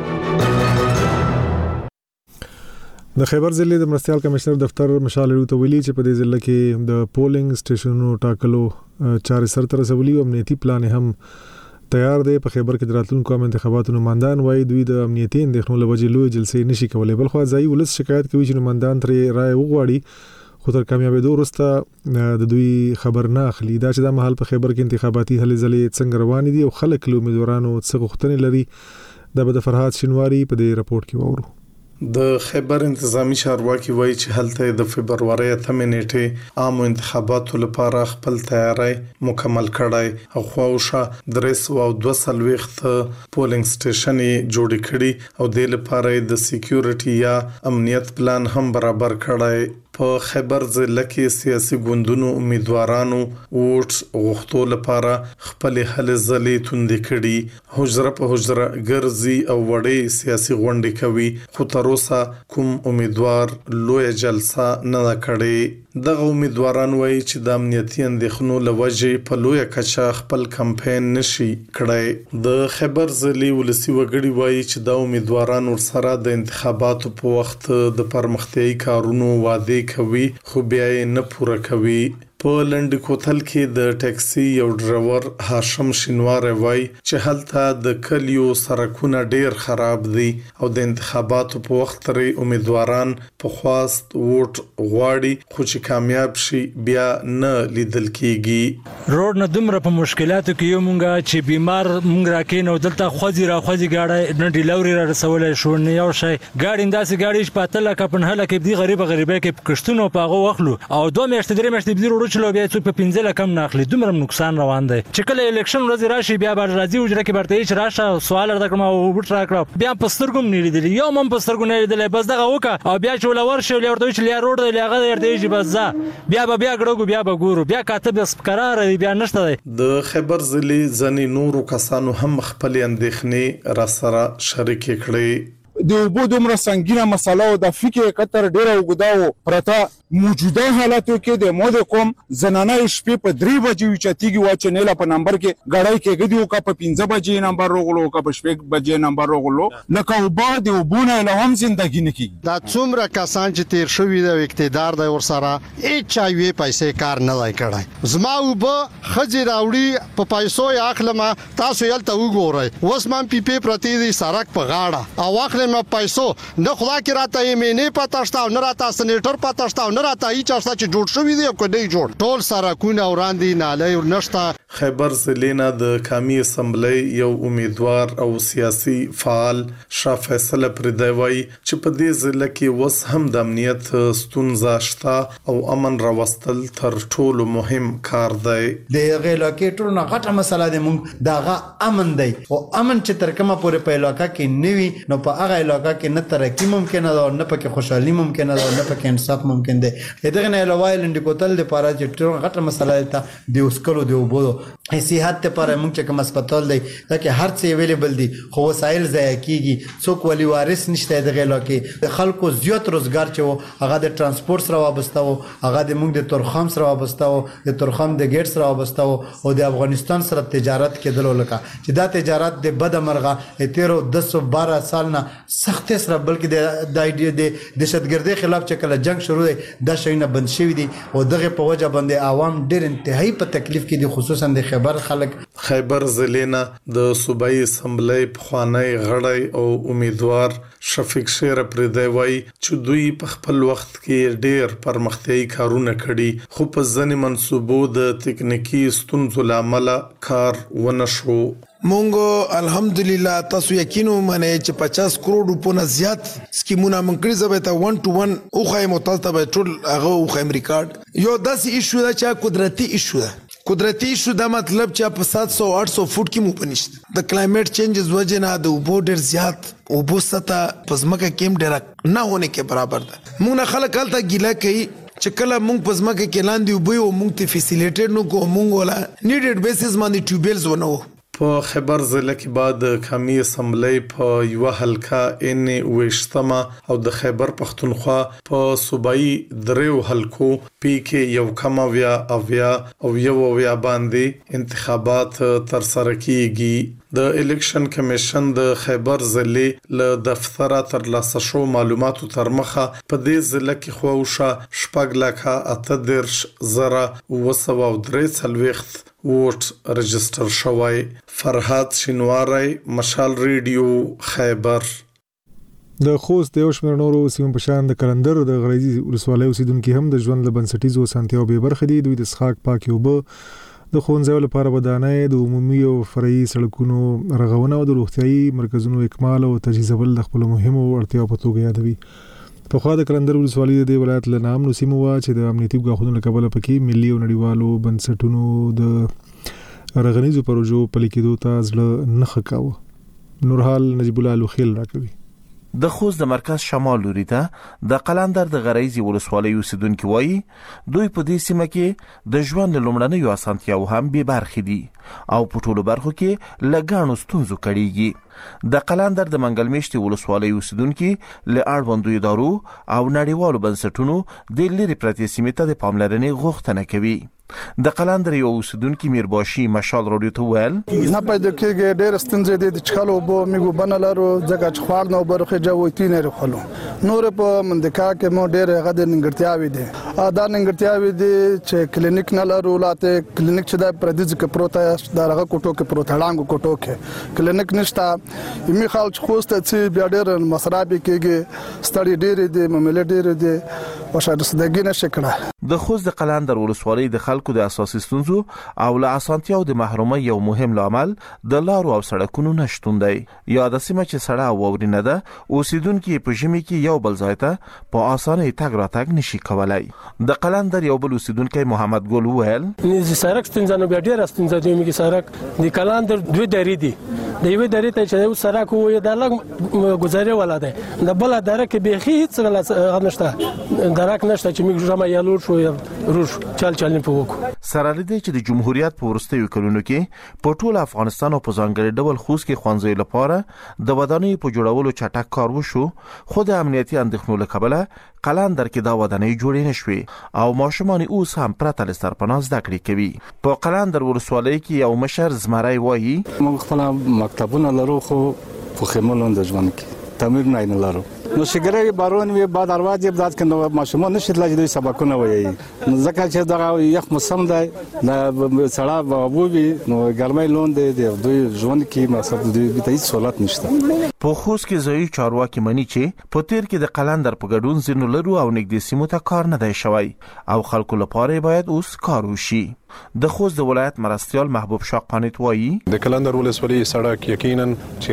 د خیبر ضلع د مرستيال کمشنر دفتر مشال رادیو ته ویلي چې په دې ضلع کې د پولینګ سټیشنونو ټاکلو چارې سر ته رسولي او امنیتي پلان هم تیار دی. په خیبر کې د راتلونکو عام انتخاباتو نمائندان وایي دوی د امنیتي اندېښنو له وجې لوی جلسې نشي کولای، بلخو ځایي ولس شکایت کوي چې نمائندان ترې رائے وغواړي خو تر کامیابېدو وروسته د دوی خبر نه اخلي دا چې د مهال په خیبر کې انتخاباتي هلې ځلې څنګه روان دي او خلک له امیدوارانو څخه غوښتنې لري د بد فرحات شینواری په دې راپورټ کې وورو. د خیبر انتظامی چارواکي وایي چې هلته د فبرवरी اتمه نیټه عام انتخاباتو لپاره خپل تیاری مکمل کړای او خواوشه درې سوه دوه څلوېښت پولینګ سټیشن جوړ کړي او د لپاره د سکیورټي یا امنیت پلان هم برابر کړای. په خیبر ضلع کې سیاسي ګوندونو امیدوارانو ووټ غوښتو لپاره خپل هلې ځلې توندې کړي. حجره په حجره ګرځي او وړې سیاسي غونډې کوي خو تر اوسه کوم امیدوار لوی جلسه نه ده کړې. دغه امیدواران وایي چې د امنیتي اندېښنو له وجې په لویه کچه خپل کمپاین نشي کړی. د خیبر ضلع ولسي وګړي وایي چې دا امیدواران ورسره د انتخاباتو په وخت د پرمختیايي کارونو وعده کوي خو بیا یې نه پوره کوي. په لنډ کوتل کې د ټاکسي یو ډرایور هاشم شینواری وایي چې هلته د کلیو سړکونه ډیر خراب دي او د انتخاباتو په وخت لري امیدواران په خواست ووټ غواړي خو چې کامیاب شي بیا نه لیدل کیږي. روډ نه دومره په مشکلاتو کې یو مونږه چې بیمار مونږ راکې نو دلته خوځي را خوځي گاډي نه ډیلوري را رسولای شو نه یو شي ګاډي انداسي ګاډي په تل کې په هله کې دی غریب غریبه کې کښتونو پاغه وخلو او دوه میاشتې درې میاشتې دی چلو بیا څو په پنځه لکم ناخلي دومره نقصان روان دی چې کله الیکشن ورځ راشي بیا بر راځي وجره کې برته هیڅ راشه سوال راکړم او وټ راکړم بیا پسترګم نه لیدل یو من پسترګم نه لیدل بس دغه وکا او بیا چې ولور شو ورته چې لیا روډ دی هغه ورته چې بس ځه بیا بیا ګړو بیا به ګورو بیا کاتب بس قرار بیا نشته دی. د خیبر ضلع ځنی نورو کسانو هم خپل اندېښنې را سره شریک کړي. د اوبو دومره سنگینه مسله او د فکر کتر ډیره وګداو پرته موجوده حالاتو کې د مود کوم زنانه شپې په درې بجې چتیږي وا چې نه په نمبر کې غړای کې غدي او کا په پنځه بجې نمبر روغلو کا په شپې بجې نمبر روغلو لکه وبا د وبونه له هم زندګی نه کیږي. دا څومره کسان چې تیر شوی د اقتدار د ورسره هیڅ چا وی پیسې کار نه لای کړای. زما وب خځې راوړي په پیسو یا اخلم تاسو یلته وګورئ وسمان پی پی پرتی دي سرک په غاړه او اخلم ما پیسو نه خدا کې راته یې نه پاتاشتا نه راته سنټر پاتاشتا نه راته هیڅ څه چې جوړ شوی دی او کدی جوړ ټول سرکونه وړاندې ناله ورنشتا. خیبر ضلع د قومي اسمبلی یو امیدوار او سیاسي فعال شاه فیصل پردیوي چې په دې ضلع کې وس هم د امنیت ستونزه شته او امن راوستل تر ټولو مهم کار دی. د غیلاکې ټول نه غټه مسله ده مونږ دغه امن دی او امن چې تر کومه پورې په علاقه کې نیوي نو په هغه علاقه کې نه ترقی ممکن ده نه پکې خوشحالي ممکن ده نه پکې انصاف ممکن دی. دغه نه علاوه لنډ کوتل د پاره چې ټول غټه مسله ده د اوسکلو دی وبو صحت ته پر موږ چې کوم هسپتال دی چې هر څه اویلیبل دي خو وسایل ضایع کیږي څوک ولی وارث نشته د غیلا کې د خلکو زیات روزګار چې هغه د ترانسپورت سره وابسته وو هغه د موږ د تورخم سره وابسته وو د تورخم د ګیټ سره وابسته وو او د افغانستان سره تجارت کېدل لکه چې دا تجارت د بد مرغه تیرو د سو بارہ سال نه سخت سره بلکې د د دهشتګردۍ خلاف چې کله جنگ شروع دی دا شینه بند شوی دي او دغه په وجه باندې عوام ډېر انتهایی په تکلیف کې دي خصوصا د خیبر خلک. خیبر ضلع نه د صوبایي اسمبلی پخوانی غړی او امیدوار شفیق شیر پردیوي چې دوی په خپل وخت کې ډېر پرمختیايي کارونه کړي خو په ځینې منصوبو د تکنیکی ستونزو لامل کار ونه شو. مونږ الحمدلله تاسو یقینو منه چې پچاس کروڑ روپو نه زیات سکیمونه مونږ کړی زبې ته ون ټو ون او خای متعلق به ټول هغه او خای ریکارډ یو داسې ایشو دا چې قدرتي ایشو ده. قدرتي ایشو دا مطلب چې په سات سو آټ سو فوټ کې مو پنيشت د کلایمټ چینجز وجه نه د اوبو ډېر زیات اوبو ستا پزماکه کېم ډېر نه هونه کې برابر ده. مونږ نه خلک هلته ګیله کوي چې کله مونږ پزماکه کې لاندې وبوي او مونږ ته فیسیلیټیټ نو کو مونږ ولا نیډډ بیسز باندې ټیوبیلز ونو. په خیبر ضلع کې بعد قومي اسمبلی په یو حلقه ان وشتمه او د خیبر پختونخوا په صوبایي دریو حلقو پی کې یو کم اویا اویا او یو اویا باندې انتخابات تر سره کیږي. د الیکشن کمیشن د خیبر ضلع له دفتره تر لاسه شو معلوماتو تر مخه په دې ضلع کې خواوشه شپږ لکه اته دېرش زره اوه سوه او درې څلوېښت ووټ رجستر شوی. فرهاد شینواری، مشال ریډیو، خیبر. د خوست د یو شمېر نورو سیمو په شان د کلندر د غریزي ولسوالۍ اوسیدونکو هم د ژوند له بنسټیزو اسانتیاو به برخه دي. دوی د څښاک پاکي اوبه، د ښوونځیو لپاره ودانۍ، د عمومي او فرعي سړکونو رغونه او د روغتیايي مرکزونو اکمال او تجهیزول د خپل مهمو اړتیاو په توګه یادوي. په خوا د کلندر ولسوالۍ د ولایت له نامنو سیمو وا چې د امنیتي ګواښونو له کبله پکې ملي او نړیوالو بنسټونو د رغنیزو پروژو پلي کېدو ته زړه نه ښه کاوه. نورحال نجیب الله لوخیل راکوي. د خوست د مرکز شمال لوري ته د قلندر د غریزي ولسوالۍ اوسیدونکو وایي دوی په دې سیمه کې د ژوند لومړنیو اسانتیاو هم به برخې دي او په ټولو برخو کې لګانو ستونزو کړيږي. د قلندر د منګلمیشتي ولسوالۍ اوسیدونکو له اړوندو ادارو او نړیوالو بنسټونو د لری پرتې سیمې ته د پاملرنې غوښتنه کوي. د قلندر یو اوسیدونکو میرباشي مشال رادیو ته ویل نه پیدا کېږي ډېر ستونزې دي د چالو بو میګو بنلارو ځکه چې خوار نو برخه جوړتی نه رخلو نور په منډکا کې مو ډېر غد ننګرتیاوي دي دا ننګرتیاوي دي چې کلینیک نه لرو لاته کلینیک چې د پردیز کې پروت دا رغه کوټو کې پروت هړانګو کوټو کې کلینیک نشتا یمي خال چې خوسته چې بیا ډېر مصرابي کېږي ستړي ډېر دي ممل ډېر دي وشاده صدګي نشه کړه. د خوست د قلندر ولسوالۍ د خلکو د اساسي ستونزو او له اسانتیاو د محرومۍ یو مهم لامل د لارو او سړکونو نشټون دی. یا د سیمه چې سړه او ورینه ده اوسیدونکو په ژمي کې یو بل ځای ته په اسانه تګ راتګ نشي کولای. د قلندر یو بل اوسیدونکو محمد ګل ویل نږدې سړک ستونزه نو بیا ډېر ستونزه دی میږي سړک د قلندر دوی درې دي د یوې درې ته چې سړک وي د لګ گزارې ولاده د بل درې کې به هیڅ نشته درک نشته چې موږ جمع یالور شو روش چل چل نه پوکو. سره لدی چې د جمهوریت په ورستیو کلونو کې په ټول افغانستان او په ځانګړي ډول خوست کې خوانځي لپاره د ودانۍ په جوړولو چټک کار وشو خو د امنیتي اندېښنو له کبله قلندر کې دا ودانۍ جوړې نشوي او ماشومان اوس هم پرته له سرپناه زده کړې کوي. په قلندر ولسوالۍ کې یو مشر زمری وایي موږ خپل مکتبونه لرو خو په خیمونو د ژوند کې تعمیر نه لرو نو شګری بارون وی بعد ارواز یبداد کنه ماشومان نشي تلای سبقونه وایي ځکه چې دا یخ موسم دی د سړا بابو وی نو ګرمای لون دی دوی ژوند کې مقصد دوی به هیڅ سہولت نشته. په خوست کې ځای چارواکي مني چې په تیر کې د قلندر په ګډون زینو لرو او نږدې سیمو ته کار نه دی شوی او خلکو لپاره باید اوس کار وشي. د خوست د ولایت مرستيال محبوب شاه قانت وایي د قلندر ولسوالۍ سړک یقینا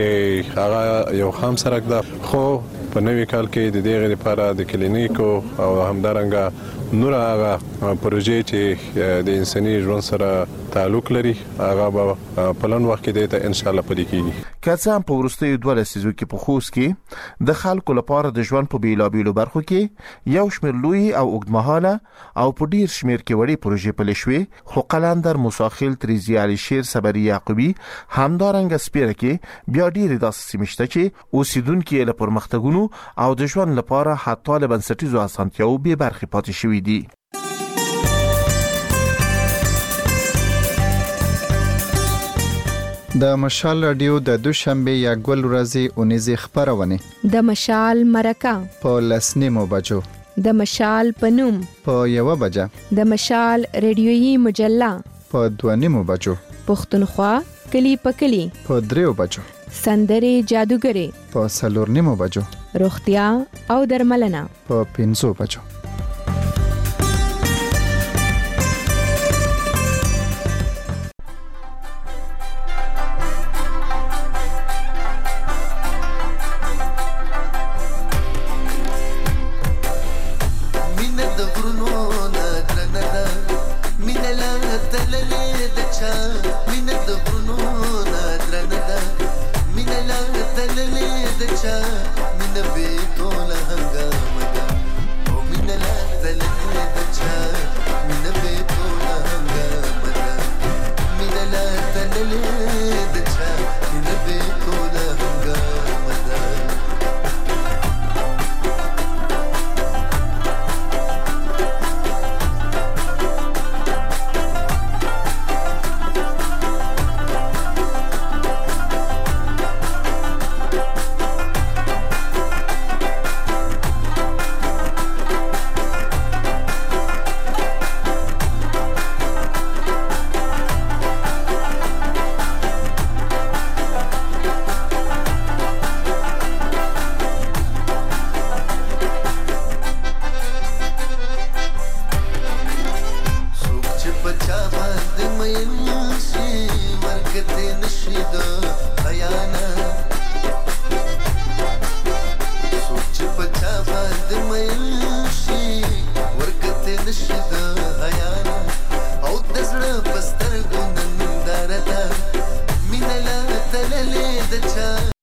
چې هغه یو خام سړک ده خو په نوي کال کې د دې لپاره د کلینیک او همدارنګه نور هغه پروژې چې د انساني ژوند سره تعلق لري هغه په پلان وخت کې د ان شاء الله پلي کیږي. کله هم په ورستیو دوه لسیزو کې په خوست کې د خلکو لپاره د ژوند په بیلابیلو برخو کې یو شمېر لوی او اوږدمهاله او په ډیر شمېر کې وړي پروژې پلي شوې خو قلندر موساخیل تریزی علي شیر صبري یعقوبي همدارنګه سپیره کې بیا ډیر داسې سیمې شته چې اوسیدونکو له پرمختګونو او د ژوند لپاره حتی له بنسټیزو اسانتیاو به برخې پاتې شوې دي. د مشال رادیو د دوشنبه یکول ورځې اونیزه خبرونه د مشال مرکه په لسنیمو بجو د مشال پنوم په یو بجه د مشال ریډیويي مجله په دوانیمو بجو پښتونخوا کلی پکلی په دریو بجو سندري جادوګری په سلورنیمو بجو روغتیا او درملنه په پنځو بجو.